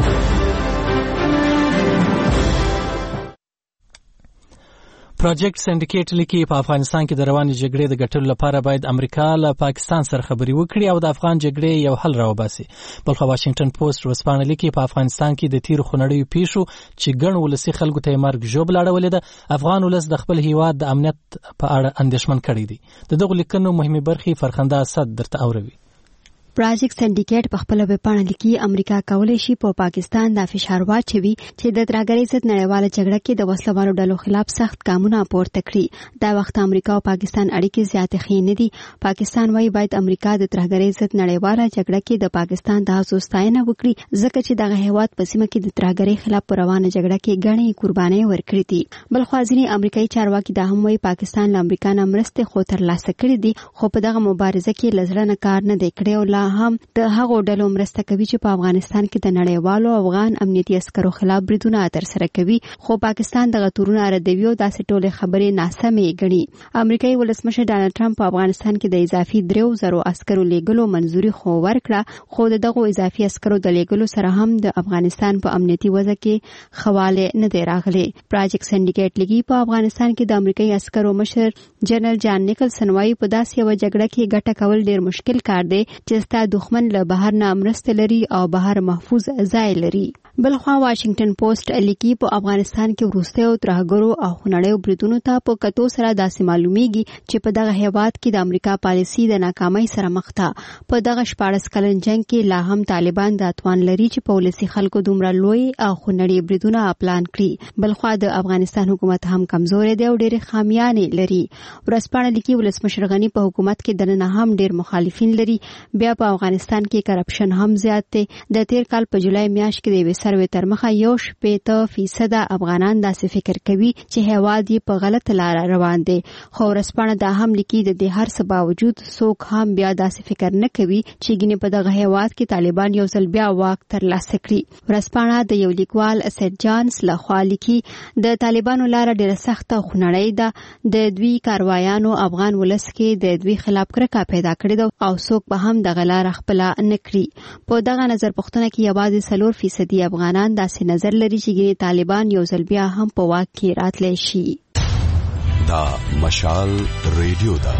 پروجیکټ سندیکیټ لیکي په افغانستان کې د روانې جګړې د ګټلو لپاره باید امریکا له پاکستان سره خبرې وکړي او د افغان جګړې یو حل راوباسي. بلخو واشنگټن پوسټ ورځپاڼه لیکي په افغانستان کې د تیرو خونړیو پیښو چې ګڼ ولسي خلکو ته مرګ ژوبل اړولې ده افغان ولس د خپل هیواد د امنیت په اړه اندېښمن کړي دي. د دغو لیکنو مهمه برخې فرخنده اسد درته اوروي. پروجیکټ سندیکیټ په خپل ویبپاڼه لیکي امریکا کولی شي په پا پاکستان د فشار واچوي چې د ترهګرۍ ضد نړیواله جګړه کې د وسلوالو ډلو خلاف سخت ګامونه پورته کړي. دا وخت امریکا او پاکستان اړیکې زیاتې ښې نه دي. پاکستان وايي باید امریکا د ترهګرۍ ضد نړیواله جګړه کې د پاکستان د هڅو ستاینه وکړي ځکه چې دغه هیواد په سیمه کې د ترهګرۍ خلاف په روانه جګړه کې ګڼې قربانۍ ورکړې دي. بلخوا ځینې امریکایي چارواکي دا هم وايي پاکستان له امریکا نه مرستې خو ترلاسه کړې دي خو په دغه مبارزه کې له زړه نه کار نه دی کړی او لا هم د هغو ډلو مرسته کوي چې په افغانستان کې د نړیوالو افغان امنیتي عسکرو خلاف بریدونه ترسره کوي خو پاکستان دغه تورونه ردوي او داسې ټولې خبرې ناسمې ګڼي. امریکایي ولسمشر ډانلډ ټرمپ په افغانستان کې د اضافي دریو زرو عسکرو لیږلو منځوري خو ورکړه خو دغه اضافي عسکرو د لیږلو سره هم د افغانستان په امنیتي وضع کې خواله نه دی راغلی. پروجیکټ سندیکیټ لیکي په افغانستان کې د امریکایي عسکرو مشر جنرال جان نیکلسن وايي په داسې یو جګړه کې ګټه کول ډیر مشکل کار دی چې ستا دښمن له بهر نه مرسته لري او بهر محفوظ ځای لري. بلخوا واشنگټن پوسټ لیکي په افغانستان کې وروستیو ترهګرو او خونړیو بریدونو ته په کتو سره داسې معلومیږي چې په دغه هیواد کې د امریکا پالیسي د ناکامۍ سره مخ ده. په دغه شپاړس کلن جنگ کې لا هم طالبان د اتوان لري چې په ولسي خلکو دومره لوی او خونړي بریدونه پلان کړي. بلخوا د افغانستان حکومت هم کمزوري دی او ډېرې خامیانې لري. ورځپاڼه لیکي ولسمشر غني په حکومت کې دننه هم ډېر مخالفین لري. بیا په افغانستان کې کرپشن هم زیات دی. د تیر کال په جولای میاشت کې د یوې سروې تر مخه یو شپېته فیصده افغانان داسې فکر کوي چې هیواد یې په غلطه لاره روان دی. خو ورځپاڼه دا هم لیکي د دې هر څه باوجود څوک هم بیا داسې فکر نه کوي چې ګینې په دغه هیواد کې طالبان یو ځل بیا واک ترلاسه کړي. ورځپاڼه د یو لیکوال اسد جانس لخوا لیکي د طالبانو لاره ډېره سخته او خونړۍ ده. د دوی کاروایانو افغان ولس کې د دوی خلاف کرکه پیدا کړې ده او څوک به هم دغه لاره خپله نه کړي. په دغه نظر پوښتنه کې یوازې څلور فیصدي افغانان داسې نظر لري چې ګینې طالبان یو ځل بیا هم په واک کې راتلی شي. دا مشال ریډیو ده.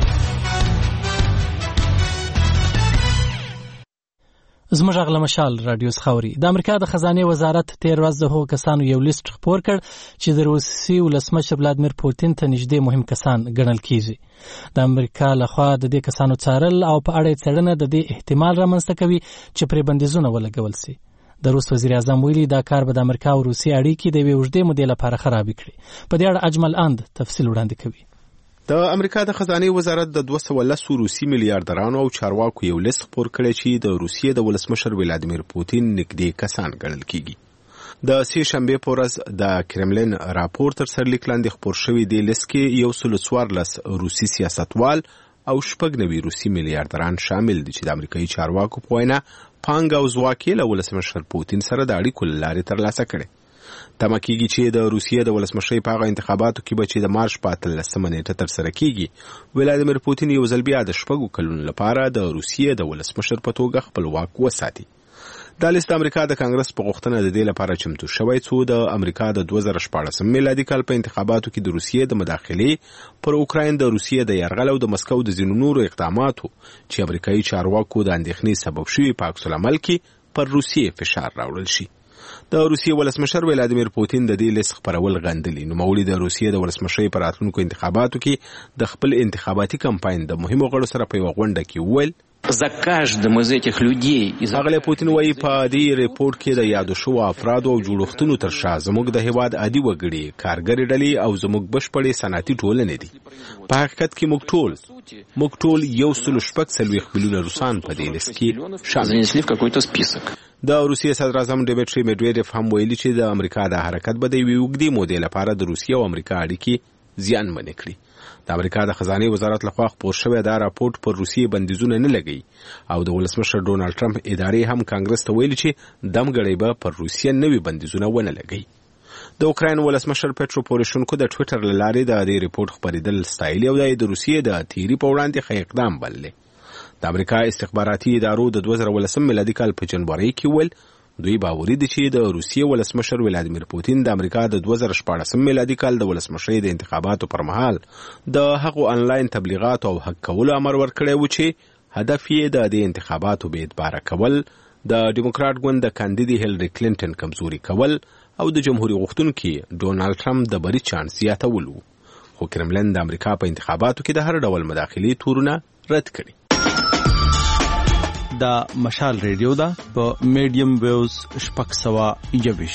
زموږ غل مشال رادیو خاوري. د امریکا د خزانه وزارت تیر ورځ د هغو کسانو یو لیست خپور کړ چې د روسي ولسمشر ولادمیر پوتین ته نږدې مهم کسان ګڼل کیږي. د امریکا لخوا د دې کسانو څارل او په اړه څېړنه د دې احتمال رامنځته کوي چې پرې بندیزونه ولګول شي. د روس وزیر اعظم ویلي دا کار به د امریکا او روسي اړیکې د یوې اوږدې مودې لپاره خراب کړي. په دې اړه اجمل اند تفصیل وړاندې کوي. د امریکا د خزانه وزارت د دوه سوه لس روسي میلیارډرانو او چارواکو یو لیست خپور کړی چې د روسیې د ولسمشر ولادمیر پوتین نږدې کسان ګڼل کیږي. د سې شنبې په ورځ د کرملین راپور تر سرلیک لاندې خپور شوی دی لیست کې یو سل څوارلس روسي سیاستوال او شپږ نوي روسي میلیارډران شامل دي چې د امریکایي چارواکو په وینا پانګه او ځواک یې له ولسمشر پوتین سره د اړیکو له لارې ترلاسه کړي. تمه کېږي چې د روسیې د ولسمشرۍ په هغه انتخاباتو کې به چې د مارچ په اتلسمه نیټه ترسره کېږي ولادمیر پوتین یو ځل بیا د شپږو کلونو لپاره د روسیې د ولسمشر په توګه خپل واک وساتي. دا لیست د امریکا د کانګرس په غوښتنه د دې لپاره چمتو شوی څو د امریکا د دوه زره شپاړسم میلادي کال په انتخاباتو کې د روسیې د مداخلې پر اوکراین د روسیې د یرغل او د مسکو د ځینو نورو اقداماتو چې امریکایي چارواکو د اندېښنې سبب شوي په عکس العمل کې پر روسیې فشار راوړل شي. د روسیې ولسمشر ولادیمیر پوتین د دې لیست خپرول غندلي. نوموړي د روسیې د ولسمشرۍ په راتلونکو انتخاباتو کې د خپل انتخاباتي کمپاین د مهمو غړو سره په یوه غونډه کې وویل за каждым из этих людей. اغله پوتین وایي په دې ریپورت کې د یادو شوو افرادو او جوړښتونو تر شا زموږ د هیواد عادي وګړي، کارګرې ډلې او زموږ بشپړې صنعتي ټولنې دي. په حقیقت کې موږ ټول موږ ټول یو سل شپږ څلوېښت میلیونه روسان په دې لیست کې شامل. د روسیې صدراعظم ډیمیټري میډویډیف هم ویلي چې د امریکا د حرکت به د یوې اوږدې مودې لپاره د روسیې او امریکا اړیکې زیانمنې کړي. د امریکا د خزانه وزارت لخوا خپور شوی دا راپورټ پر روسیې بندیزونه نه لګي او د ولسمشر ډونالد ټرمپ ادارې هم کانګرس ته ویلي چې دمګړی به پر روسیې نوي بندیزونه ونه لګي. د اوکراین ولسمشر پټرو پوروشنکو د ټوئیټر له لارې د دې ریپورت خبرېدل ستایلي او د روسیې د تیری په وړاندې ښه اقدام بللی. د امریکا استخباراتي ادارو د دوه زره ولسم میلادي کال په جنوري کې ویل دوی باوري دي چې د روسیې ولسمشر ولادیمیر پوتین د امریکا د دوه زره شپاړسم میلادي کال د ولسمشرۍ د انتخاباتو پر مهال د هغو انلاین تبلیغاتو او حق کولو امر ورکړی و چې هدف یې د دې انتخاباتو بې اعتباره کول، د ډیموکراټ ګوند د کاندیدې هیلري کلینټن کمزوري کول او د جمهوریت غوښتونکي ډونالد ټرمپ د بری چانس زیاتول وو. خو کرملن د امریکا په انتخاباتو کې د هر ډول مداخلې تورونه رد کړي. دا مشال ریډیو ده په میډیم ویوز شپږ سوه یوویش.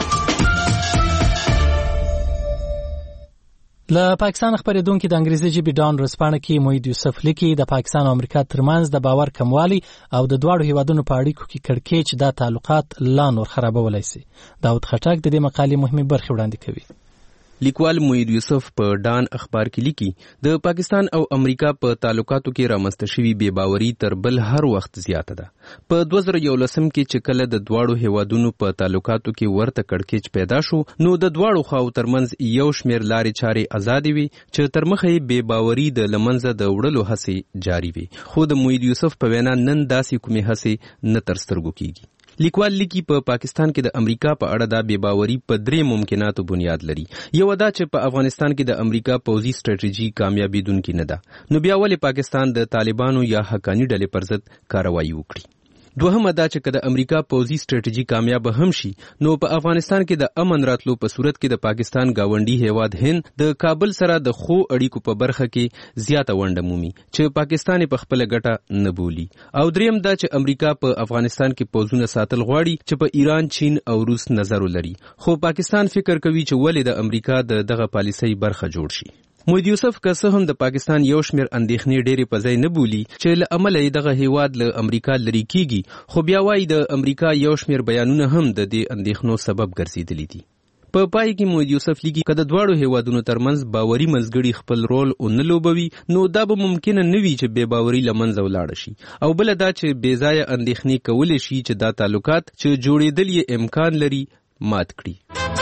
له پاکستان خبرېدونکي د انګریزي ژبې ډان ورځپاڼه کې موحید یوسف لیکي د پاکستان او امریکا ترمنځ د باور کموالی او د دواړو هیوادونو په اړیکو کې کړکېچ دا تعلقات لا نور خرابولی شي. داود خټک د دې مقالې مهمې برخې وړاندې کوي. لیکوال موحید یوسف په ډان اخبار کې لیکي د پاکستان او امریکا په تعلقاتو کې رامنځته شوي بې باوري تر بل هر وخت زیاته ده. په دوه زره یولسم کې چې کله د دواړو هیوادونو په تعلقاتو کې ورته کړکېچ پیدا شو نو د دواړو خواو ترمنځ یو شمېر لارې چارې ازادې وي چې تر مخه یې بې باوري د له منځه د وړلو هڅې جاري وي. خو د موحید یوسف په وینا نن داسې کومې هڅې نه تر سترګو کېږي. لیکوال لیکي په پاکستان کې د امریکا په اړه دا بې باوري په درې ممکناتو بنیاد لري. یو دا چې په افغانستان کې د امریکا پوځي سټریټیژي کامیابیدونکې نه ده، نو بیا ولې پاکستان د طالبانو یا حقاني ډلې پر ضد کاروایي وکړي. دوهمه دا چې که د امریکا پوځي سټریټیژي کامیاب هم شي نو په افغانستان کې د امن راتلو په صورت کې د پاکستان گاونډي هیواد هند د کابل سره د خو اړیکو په برخه کې زیاته ونډه مومي چې پاکستان په خپل ګټه نه بولي. او دریم دا چې امریکا په افغانستان کې پوځونه ساتل غواړي چې په ایران، چین او روس نظر ولري، خو پاکستان فکر کوي چې ولې د امریکا د دغه پالیسۍ برخه جوړ شي. موحید یوسف که څه هم د پاکستان یو شمېر اندېښنې ډېرې په ځای نه بولي چې له امله یې دغه هیواد له امریکا لرې کیږي، خو بیا وایي د امریکا یو شمېر بیانونه هم د دې اندېښنو سبب ګرځېدلي دي. په پای کې موحید یوسف لیکي که د دواړو هیوادونو ترمنځ باوري منځګړي خپل رول ونه لوبوي نو دا به ممکنه نه وي چې بې باوري له منځه ولاړه شي، او بله دا چې بې ځایه اندېښنې کولی شي چې دا تعلقات چې جوړېدل یې امکان لري مات کړي.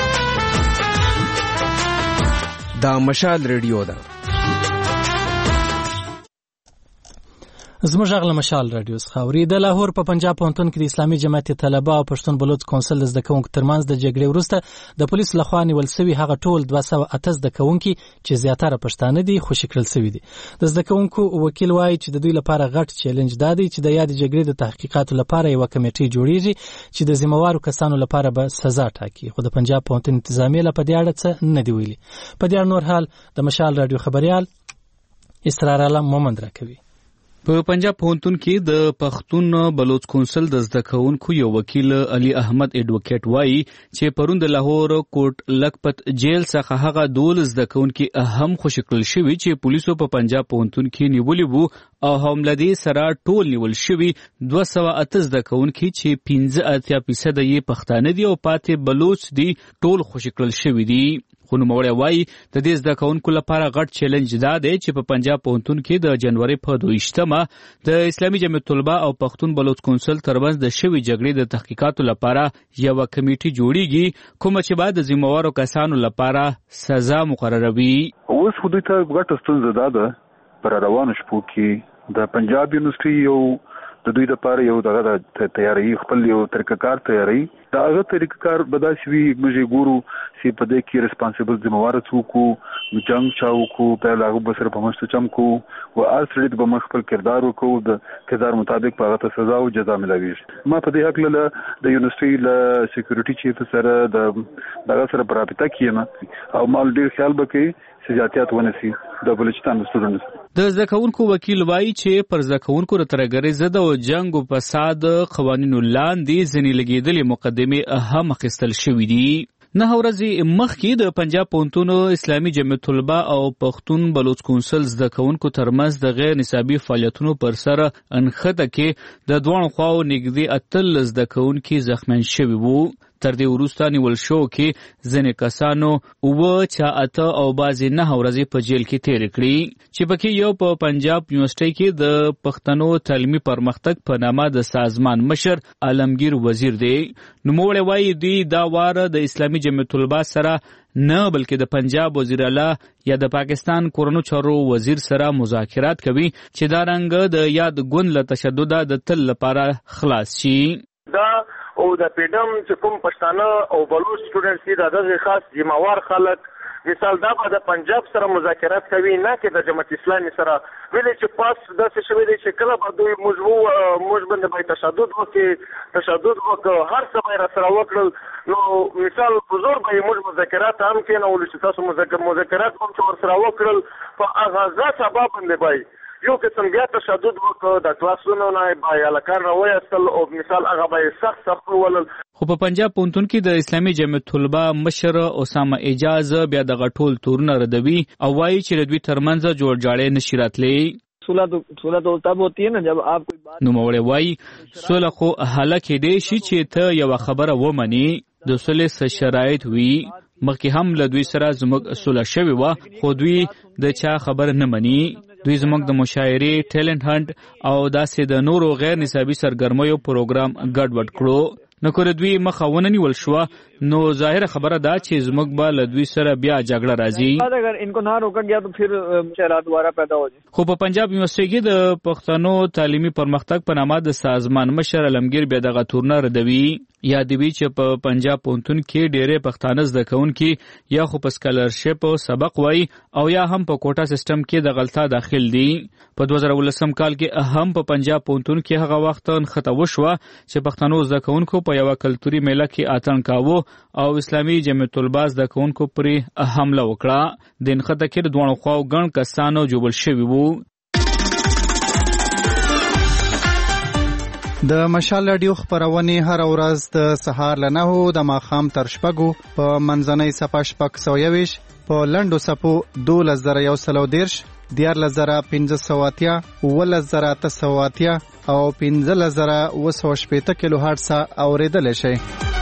دا مشال ریډیو ده. زموږ غږ له مشال رادیو څخه اوري. د لاهور په پنجاب پوهنتون کې د اسلامي جماعت طلبه او پښتون بلوچ کونسل د زده کوونکو ترمنځ د جګړې وروسته د پولیسو لخوا نیول شوي هغه ټول دوه سوه اته زده کوونکي چې زیاتره پښتانه دي خوشي کړل شوي دي. د زده کوونکو وکیل وایي چې د دوی لپاره غټ چیلنج دا دی چې د یادې جګړې د تحقیقاتو لپاره یوه کمیټې جوړیږي چې د ذمهوارو کسانو لپاره به سزا ټاکي، خو د پنجاب پوهنتون انتظامیه له په دې اړه څه نه دي ویلي. په دې اړه نور حال د مشال رادیو خبریال اسرار عالم مومند راکوي. په پنجاب پوهنتون کې د پښتون بلوچ کونسل د زده کوونکو یو وکیل علي احمد اډوکیټ وایي چې پرون د لاهور کوټ لکپت جیل څخه هغه دولس زده کوونکي هم خوشي کړل شوي چې پولیسو په پنجاب پوهنتون کې نیولي وو، او همله دې سره ټول نیول شوي دوه سوه اته زده کوونکي چې پنځه اتیا فیصده یې پښتانه دي او پاتې بلوچ دي ټول خوشي کړل شوي دي. خو نوموړی وایي د دې زده کوونکو لپاره غټ چیلنج دا دی چې په پنجاب پوهنتون کې د جنوري په دویشتمه د اسلامي جمعیت طلبه او پښتون بلوچ کونسل ترمنځ د شوي جګړې د تحقیقاتو لپاره یوه کمیټې جوړیږي کومه چې باید د ذمهوارو کسانو لپاره سزا مقرروي. اوس خو دوی ته غټه ستونزه دا ده پر روانو شپو کې د پنجاب یونیورسيټي یو د دوی لپاره یو دغه تیاری خپل یو طریقکار تیاری دا هغه طریقکار بداسوي موږ ګورو چې په دې کې ریسپانسیبل ذمہوار څوک جنگ چاو کو په لاغو بسر په مشت چم کو او ارسل د خپل کردار وکړو د کردار مطابق په هغه سزا او جزا ملوي. ما په دې حق له د یونیورسيټي له سکیورټي چیف سره د دغه سره برابطه کیمه او مال ډیر خیال وکړي چې جاتیات ونسي د بلوچستان سټوډنټس. د زکونکو وکیل وایي چې پر زکونکو ترګری زده او جنگ او فساد قوانینو لاندې ځنې لګیدلې مقدمه هم اخیستل شوې دي. نه ورځې مخکې د پنجاب پوهنتون اسلامي جمعیت طلبه او پښتون بلوچ کونسل زده کوونکو ترمنځ د غیر نصابي فعالیتونو پر سر انخته کې د دوه خواو نږدې اتل زده کوونکي زخمیان شوي وو. تر دې وروسته نیول شو کې ځینې کسانو اوه چا اته او بعضې نهه ورځې په جیل کې تېرې کړي چې پکې یو په پنجاب یونیورسټۍ کې د پښتنو تعلیمي پرمختګ په نامه د سازمان مشر عالمگیر وزیر دی. نوموړی وایي دوی دا وار د اسلامي جمعیت طلبه سره نه بلکې د پنجاب وزیر اعلی یا د پاکستان کورنو چارو وزیر سره مذاکرات کوي چې دا رنګ د یاد ګوند له تشدد د تل لپاره خلاص شي. دا او د پیډم چې کوم پښتانه او بلوچ سټوډنټس دي دغه خاص ذمہوار خلک مثال دا د پنجاب سره مذاکرات کوي نه کې د جماعت اسلامي سره ویلې چې پاس داسې شوی دی چې کله به دوی موږ موږ باندې به تشدد وکړي تشدد وکړو هر څه به سره وکړل نو مثال حضور به موږ مذاکرات هم کې نه ول چې تاسو مذاکرات هم چې ور سره وکړل په اغازه سبب باندې بای یو قسم بیا تشدد وکړو د کلاسونو نه بای الکار نه وایستل او مثال هغه به سخت سخت ولل. خو په پنجاب پوهنتون کې د اسلامي جمعیت طلبه مشر اسامه اعجاز بیا د غټول تورونه ردوي او وایي چې دوی ترمنځ جوړ جاړې نشي راتلی. صلح تو تب ہوتی ہے نا جب آپ کوئی بات نوموړی وایي صلح خو هله کېدی شي چې ته یوه خبره ومني د صلح څه شرایط وي. مخکې هم له دوی سره زموږ صلح شوې وه خو دوی د چا خبره نه مني. دوی زموږ د مشاعرې ټیلنټ هنټ او داسې د نورو غیر نصابي سرګرمیو پروګرام ګډوډ کړو. نو که دوی مخه ونه نیول شوه نو ظاهره خبره ده چې زموږ به له دوی سره بیا جګړه راځي. اگر ان کو نہ روکا گیا تو پھر مشکلات دوباره پیدا ہو جائیں. خو په پنجاب یونیورسيټي کې د پښتنو تعلیمي پرمختګ په نامه د سازمان مشر عالمگیر بیا دغه تورونه ردوي. یادوي چې په پنجاب پوهنتون کې ډېرې پښتانه زده کوونکي یا خو په سکالرشپ سبق وایي او یا هم په کوټا سیستم کې د غلطه داخل دي. په دوه زره ولسم کال کې هم په پنجاب پوهنتون کې هغه وخت نښته وشوه چې پښتنو زده کوونکو په یوه کلتوري میله کې اتڼ کاوه او اسلامي جمعیت طلبه زده کوونکو پرې حمله وکړه. د نښته کې د دواړو خواو ګڼ کسانو جوړ شوي وو. د مشال رادیو خبرونه هر ورځ د سهار له نهو د ماښام تر شپږو په منځنۍ صفه شپږ سوه یویشت په لنډو صفو دولس زره یو سل او دېرش دیارلس زره پنځه سوه اتیا اوولس زره اته سوه اتیا او پنځلس زره اوه سوه شپېته کیلو هرټز اورېدلی شئ.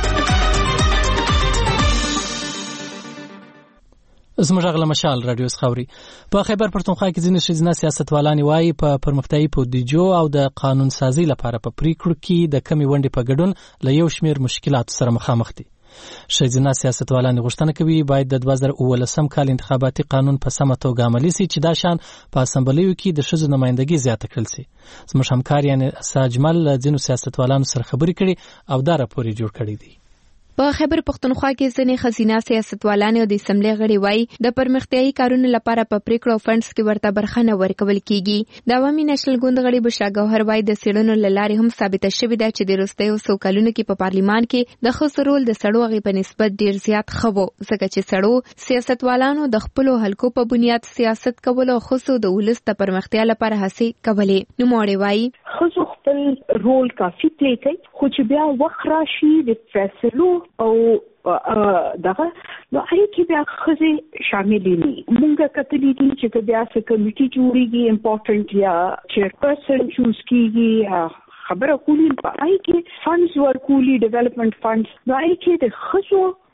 زموږ غله مشال رادیو خاوري په خیبر پښتونخوا کې ځینې ښځینه سیاستوالان وایي په پرمختیایي بودیجو او د قانون سازي لپاره په پریکړو کې د کمی ونډې په ګډون له یو شمېر مشکلاتو سره مخامخ دي. ښځینه سیاستوالان غوښتنه کوي باید د دوه زره اوولسم کال انتخاباتي قانون په سمه توګه عملي سي چې دا شان په اسامبلیو کې د ښځو نمایندګي زیاته کړل سي. زموږ همکار یعنې ساجمل ځینو سیاستوالانو سره خبرې کړي او دا راپور یې جوړ کړی دی. په خیبر پښتونخوا کې ځینې ښځینه سیاستوالان او د اسمبلی غړي وایي د پرمختیایي کارونو لپاره په پریکړو فنډز کې ورته برخه نه ورکول کیږي. د عوامي نېشنل ګوند غړي بشرا ګوهر وایي د څېړنو له لارې هم ثابته شوې ده چې د وروستیو څو کلونو کې په پارلیمان کې د ښځو رول د سړو هغې په نسبت ډېر زیات ښه و ځکه چې سړو سیاستوالانو د خپلو حلقو په بنیاد سیاست کول او ښځو د ولس د پرمختیا لپاره هڅې کولې. نوموړې وایي ښځو خپل رول کافي پلی کوي خو چې بیا وخت راشي د فیصلو او دغه نو هغې کې بیا ښځې شاملې نه مونږ کتلي دي چې بیا څه کمیټي جوړېږي امپورټنټ یا چیرپرسن چوز کېږي خبره کولی په هغې کې فنډز ورکولي ډیولپمنټ فنډز نو هغې کې د ښځو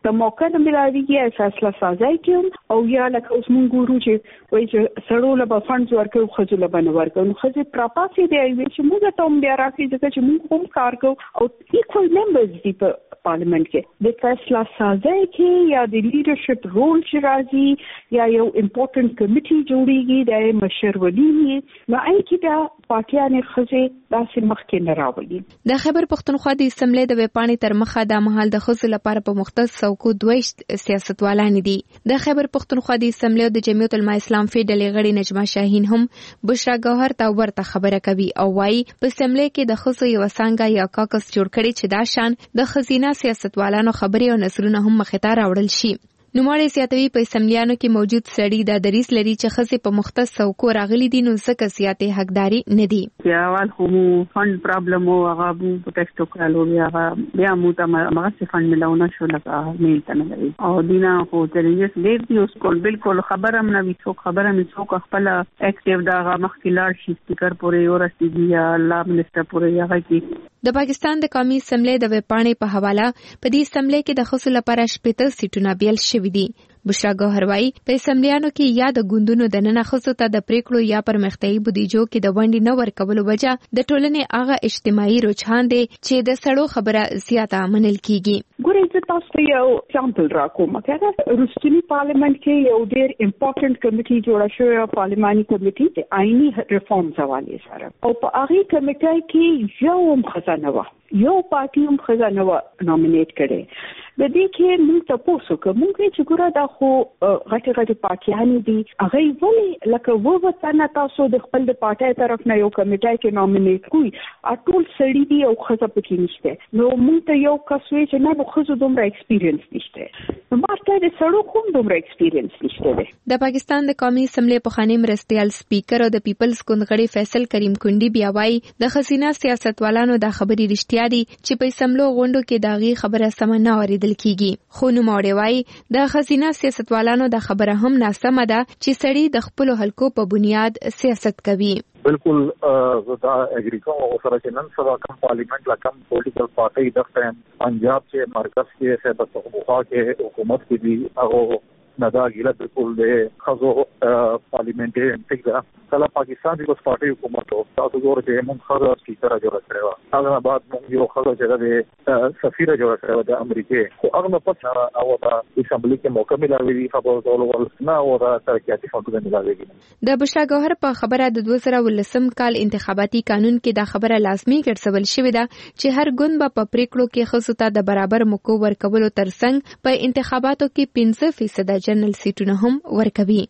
که موقع نه ملاویږي فیصله سازي کوم او یا لکه اوس مونږ ګورو چې وایي چې سړو له به فنډز ورکوي خځو له به نه ورکوي نو ښځې پراپاسې دی وایي چې موږ ته هم بیا راکړي ځکه چې موږ هم کار کوو او ایکول ممبرز دي په پارلیمنت کې د فیصله سازي کې یا د لیډرشپ رول چې راځي یا یو امپورټنت کمیټي جوړیږي د مشرولي نو آی کې دا پارټیانې ښځې داسې مخکې نه راولي. د خیبر پښتونخوا د اسمبلی د ویپاڼې تر مخه د مهال د ښځو لپاره په مختص څوکو دویشت سیاستوالان دي. د خیبر پښتونخوا د اسمبلی او د جمعیت العلماء اسلام فی ډلې غړي نجمه شاهین هم بشرا ګوهر ته ورته خبره کوي او وايي په اسمبلی کې د ښځو یو څنګه یا کاکس جوړ کړي چې دا شان د ښځینه سیاستوالانو خبرې او نظرونه هم مخې ته راوړل شي. نوموړی زیاتوي په اسمبلیانو کې موجود سړي دا دریس لري چې ښځې په مختص څوکو راغلي دي نو ځکه زیاتې حقداري نه دي. اول خو مو فند پرابلم او هغه مو پروټیکټ وکړو بیا بیا مو ته هغه څه فند ملونه شو لکه میل ته نه لري او دینا خو ترېس ډېر دی اوس کول بالکل خبره هم نه وي څوک خبره مې څوک خپل اکټیو دا مخکلار شي سپیکر پورې ورسېږي یا الله منسټر پورې هغه کې. د پاکستان د قومي اسمبلی د ویپاڼې په حواله په دې اسمبلی کې د ښځو لپاره شپږ سیټونه بیل شوي دي. بشرا ګوهر وايي په اسمبلیانو کې یا د ګوندونو د ننه ښځو ته د پریکړو یا پرمختیایي بودیجو کې د ونډې نه ورکولو وجه د ټولنې هغه اجتماعي رجحان دی چې د سړو خبره زیاته منل کیږي. ګورئ زه تاسو ته یو اگزامپل راکوم چې روسټنی پارلیمنت کې یو ډېر امپورټنت کمیټي جوړه شوې پارلیماني کمیټي د آئینی ریفارمز حواله سره او په هغه کمیټه کې یو هم خزانه و یو پارټي هم خزانه و نومینیټ کړي. د دې کې موږ تاسو کوم موږ چې ګوره دا خو غټي غټي پارټیانې دي هغه ولې لکه و وطن تاسو د خپل د پارټي طرف نه یو کمیټه کې نومینیټ کوي ټول سړي دي او خزه پکې نشته نو موږ ته یو کس وی چې نه خو دومره ایکسپیرینس نشته نو ماته د سړو کوم دومره ایکسپیرینس نشته. د پاکستان د قومي اسمبلی په خاني مرستيال سپیکر او د پیپلز ګوند غړي فیصل کریم کندي بیا وايي د خزینه سیاستوالانو د خبري رښتیا دي چې په اسمبلو غونډو کې داغي خبره سم نه اوریدل کیږي. خو نو موري وايي د خزینه سیاستوالانو د خبره هم ناسمه ده چې سړي د خپل حلقو په بنیاد سیاست کوي. بالکل دا اګری کوم او سره چې نن سبا کوم پارلیمنت لا کوم پولیټیکل پارټي د ټایم پنجاب کې مرکز کې سه په صوبه کې حکومت کې دي هغه ندا ګیله بالکل د خزو پارلیمنټي انتګا کله پاکستان د پارټي حکومت او تاسو ګورئ چې موږ خزو سپیکر جوړ کړو هغه بعد موږ یو خزو چې د سفیر جوړ کړو د امریکای خو هغه په پټه او د اسمبلی کې موقع ملوي خبرو ډول نه او د ترقیاتي فنډونو ملوي. د بشرا ګوهر په خبره د دوه زره ولسم کال انتخاباتي قانون کې دا خبره لازمي ګرځول شوې ده چې هر ګوند به په پریکړو کې خصوصا د برابر موقع ورکولو ترڅنګ په انتخاباتو کې پنځه فیصد جنرال سیټونه هم ورکوي.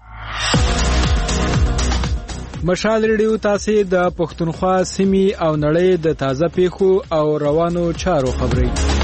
مشال ریډیو تاسو د پښتونخوا سیمې او نړۍ د تازه پیښو او روانو چارو خبري.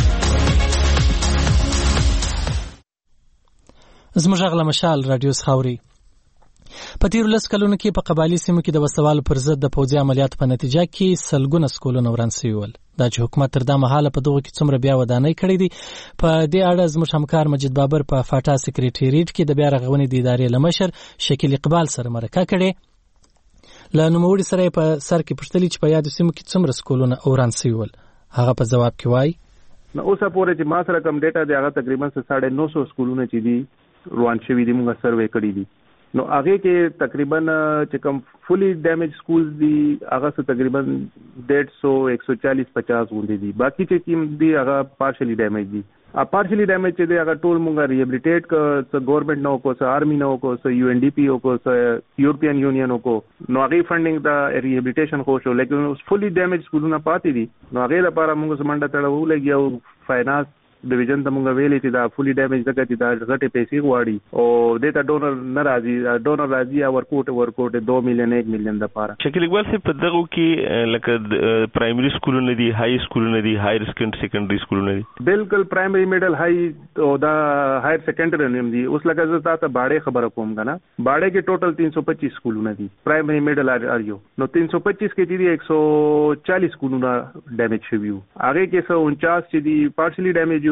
زموږ غلا مشال رادیو خاوري په تیر لس کلونو کې په قبایلی سیمو کې د وسوال پر ضد د پوځي عملیاتو په نتیجه کې سلګونه سکولونه وران شوي ول. دا چې حکومت تر دا مهاله په دغه کې څومره بیا ودانۍ کړې دي په دې اړه زموږ همکار مجید بابر په فاټا سکریټریټ کې د بیا رغونې د ادارې لمشر شکیل اقبال سره مرکه کړې. له نوموړي سره په سر کې پوښتنه چې په یاد سیمو کې څومره سکولونه وران شوي ول. هغه په جواب کې وایي نو اوسه پورې چې ما سره کوم ډیټا دی هغه تقریبا ساڑھے نو سو سکولونه چې دي روان شوي دي موږ سروې کړی دي نو هغه کې تقریبا چې کوم فلی ډیمیج سکولز دي هغه تقریبا ډیڑھ سو ایک سو چالیس پچاس غونډې دي باقي چې کوم دي هغه پارشلی ډیمیج دي. ا پارشلی ډیمیج چې دی هغه ټول مونږه ریهابلیټیټ ک څه ګورنمنت نو کو څه آرمی نو کو څه یو ان ډی پی او کو څه یورپین یونین کو نو هغه فندینګ دا ریهابلیټیشن خو شو لیکن فلی ډیمیج سکولونه پاتې دي نو هغه لپاره مونږ سمنډه تړو لګي او فاینانس ډیویژن ته مونږ ویلې چې دا فلی ډیمیج دغه چې دا غټه پیسې غواړي او دته ډونر ناراضي ډونر راضي او ورکوټ ورکوټ دو میلیون ایک میلیون د پاره. شکل اقبال سے په دغه کې لکه پرایمري سکولونه دي های سکولونه دي هایر سیکنډري سکولونه دي بالکل پرایمري میډل های او دا هایر سیکنډري نیم دي اوس لکه زه تاسو باړې خبره کوم کنه باړې کې ټوټل تین سو پچیس سکولونه دي پرایمري میډل ار یو نو تین سو پچیس کې دي ایک سو چالیس سکولونه ډیمیج شوي هغه کې سو انچاس چې دي پارشلی ډیمیج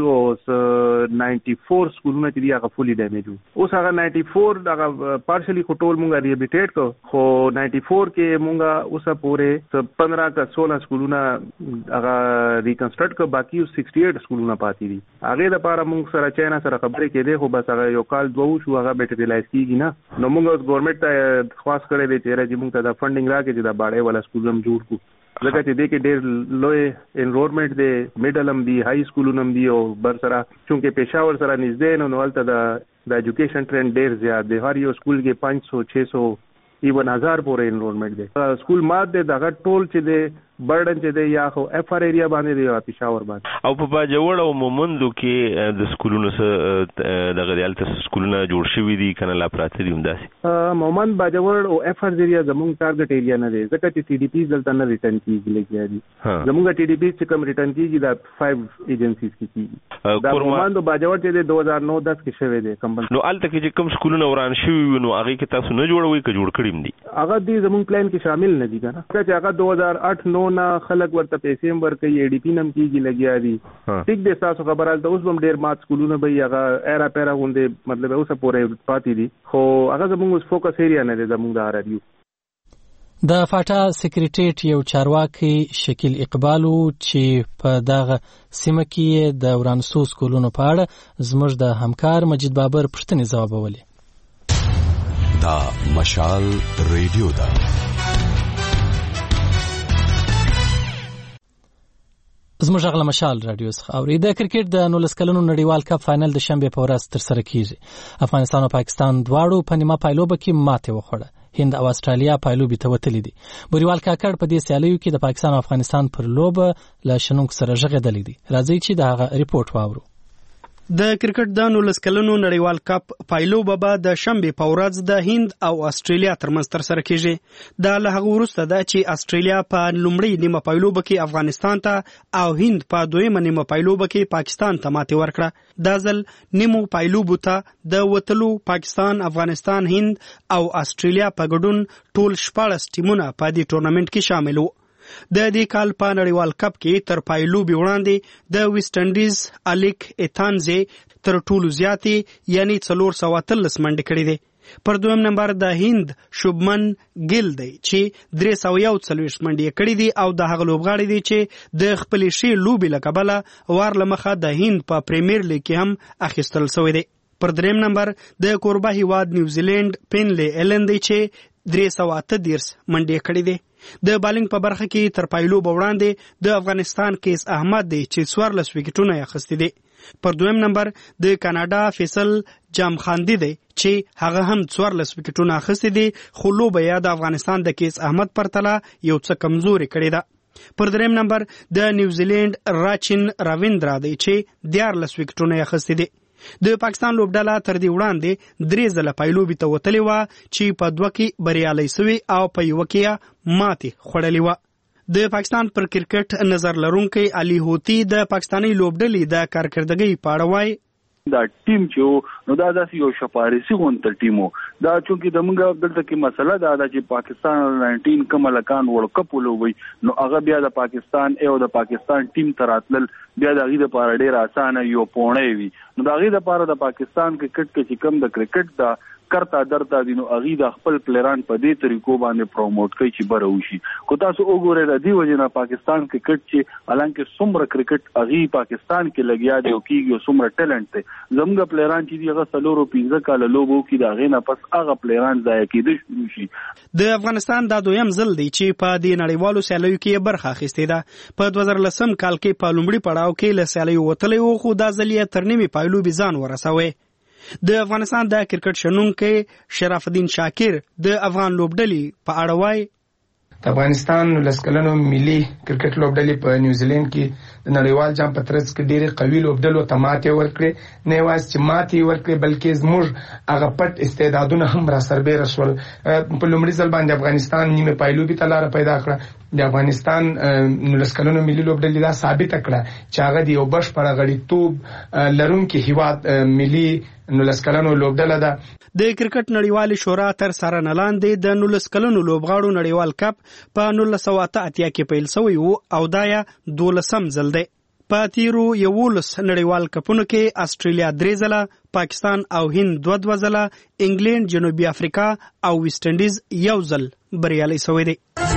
اوس نائنټي فور سکولونه چې دی هغه فولي ډیمیج وو. اوس هغه نائنټي فور هغه پارشلی ټول مونږه ریهابیلیټیټ کو، خو نائنټي فور کې مونږه اوسه پورې پندرہ کا سولہ سکولونه هغه ریکنسټرکټ کو، باقی سکسٹی ایٹ سکولونه پاتې دي. هغه د لپاره مونږ سره چاینا سره خبرې کېدې، خو بس هغه یو کال دوه شو هغه بیټریلایز کیږي نه. نو مونږ اوس ګورنمنت ته خواست کړی دی چې راځي مونږ ته د فنډینګ راکړي چې دا باړې والا سکول هم جوړ کړو، ځکه چې دې کې ډېر لوی انرولمنٹ دی، میډل هم دی، هائی سکولونه هم دي، او بر سره چونکې پېښور سره نږدې نو نو هلته د د ایجوکیشن ټرینډ ډېر زیات دی. هر یو سکول کې پانچ سو چھ سو ایون هزار پورې انرولمنٹ دی. سکول مات دی، دغه ټول چې دی برډن چې دی یا خو اف آر ایریا باندې دی یا پېښور باندې. او په باجوړ او مومندو کې د سکولونو سره دغه دلته سکولونه جوړ شوي دي کنه لا پراته دي همداسې. مومند باجوړ او اف آر ایریا زموږ ټارګټ ایریا نه دی، ځکه چې ټي ډي پی دلته نه ریټرن کیږي لګیا دي. زموږ ټي ډي پی چې کوم ریټرن کیږي دا فایو ایجنسیز کې کیږي. دا مومند او باجوړ چې دی دو هزار نو دس کې شوی دی کمبل. نو الته کې چې کوم سکولونه وران شوي نو هغه کې تاسو نه جوړوي که جوړ کړیم دي؟ هغه دې زموږ پلان کې شامل نه دي کنه، چې هغه دو هزار آٹھ نو نه خلک ورته پیسې هم ورکوي، اي ډي پی نم کېږي لګیا دي. ټیک دی تاسو خبره ده، اوس هم ډېر مات سکولونه به هغه ایرا پیرا غوندې مطلب اوسه پورې پاتې دي، خو هغه زموږ اوس فوکس ایریا نه دی زموږ د آر آر یو. د فاټا سکریټریټ یو چارواکي شکیل اقبال چې په دغه سیمه کې د ورانسو سکولونو په اړه زموږ د همکار مجید بابر پوښتنې ځوابولې. دا مشال ریډیو ده. زموږ غلا مشال رادیو څخه اوري. د کرکټ د نولس کلنو نړیوال کپ فائنل د شنبه په ورځ تر سره کیږي. افغانستان او پاکستان دواړو په نیمه پایلوبه کې ماته وخوړه. هند او استرالیا پایلوبې ته وتلي دي. بوریوال کاکړ په دې سیالیو کې د پاکستان او افغانستان پر لوبه له شنونکو سره ژغېدلی دي. راځئ چې د هغه ریپورت واورو. د کرکټ د نولس کلنو نړیوال کپ پایلوبه به د شنبه په ورځ د هند او استرالیا ترمنځ تر سره کیږي. دا له هغه وروسته ده چې استرالیا په لومړۍ نیمه پایلوبه کې افغانستان ته او هند په دویمه نیمه پایلوبه کې پاکستان ته ماتې ورکړه. دا ځل نیمو پایلوبو ته د وتلو پاکستان، افغانستان، هند او استرالیا په ګډون ټول شپاړس ټیمونه په دې ټورنمنت کې شامل وو. د دې کال په نړیوال کپ کې تر پایلوبې وړاندې د ویسټ انډیز الیک ایتانزي تر ټولو زیاتې یعنی څلور سوه اتلس منډې کړې دي. پر دویم نمبر د هند شوبمن ګیل دی چې درې سوه یو څلوېښت منډې کړې دي او د هغه لوبغاړی دی چې د خپلې ښې لوبې له کبله وار له مخه د هند په پریمیر لیګ کې هم اخیستل شوی دی. پر دریم نمبر د کوربه هیواد نیوزیلند پینلی ایلن دی چې درې سوه اته دېرش منډې کړې دي. د بالینګ په برخه کې تر پایلوبه وړاندې د افغانستان کیس احمد دی چې څوارلس وکټونه یې اخیستي دي. پر دویم نمبر د کاناډا فیصل جامخاندي دی چې هغه هم څوارلس وکټونه اخیستي دي، خو لوبه یې د افغانستان د کیس احمد پرتله یو څه کمزوري کړې ده. پر دریم نمبر د نیوزیلند راچین راویندرا دی چې دیارلس وکټونه یې اخیستي دي. د پاکستان لوبډله تر دې وړاندې درې ځله پایلوبې ته وتلې وه چې په دوه کې بریالۍ سوې او په یوه کې ماتې خوړلې وه. د پاکستان پر کرکټ نظر لرونکی علي هوتی د پاکستاني لوبډلې د کارکردګۍ په اړه وایي. دا ټیم چې نو دا داسې یو شپارسي غونډه ټیمو دا چونکې د موږ دلته کې مسله دا ده چې پاکستان نائنټین کوم لکان ورلډ کپ ولوي نو هغه بیا د پاکستان او د پاکستان ټیم تراتل بیا د غي د پاره ډیر اسانه یو پونه وي. نو د غي د پاره د پاکستان کرکټ کې چې کم د کرکټ دا کرتا درتا دي نو اغي د خپل پلیران په دې طریقو باندې پروموټ کوي چې بره وشي. کو تاسو وګورئ د دې وجنه پاکستان کرکټ چې الانکه څومره کرکټ اغي پاکستان کې لګیا دی او کیږي څومره ټیلنټ دی زموږ پلیران چې دیغه سلورو پنځه کال لوبو کې دا غینه پس هغه پلیران ځای کېدل شروع شي. د افغانستان دا دویم ځل دی چې په دې نړیوالو سیالیو کې برخه اخیستې ده. په دوه زره لسم کال کې په لومړي پړاو کې له سیالیو وتلی و، خو دا ځل یې تر نیمې پایلوبې ځان ورسوی. د افغانستان د کرکټ شنونکی شرف الدین شاکر د افغان لوبډلې په اړه وایي. د افغانستان نولس کلنو ملي کرکټ لوبډلې په نیوزیلند کې د نړیوال جام په ترڅ کې ډېرې قوي لوبډلو ته ماتې ورکړې. نه یوازې چې ماتې ورکړې بلکې زموږ هغه پټ استعدادونه هم را سربېره شول. په لومړي ځل باندې افغانستان نیمه پایلوبې ته لاره پیدا کړه. د افغانستان نولس کلنو ملي لوبډلې دا ثابته کړه چې هغه د یو بشپړه غړیتوب لرونکي هیواد ملي نولس کلنو لوبډله ده. د کرکټ نړیوالې شورا تر څارنه لاندې د نولس کلنو لوبغاړو نړیوال کپ په نولس سوه اته اتیا کې پیل شوی و او دا یې دولسم ځل دی. په تیرو یولس نړیوال کپونو کې استرالیا درې ځله، پاکستان او هند دوه دوه ځله، انګلند، جنوبي افریقا او ویسټ انډیز یو ځل بریالي شوي دي.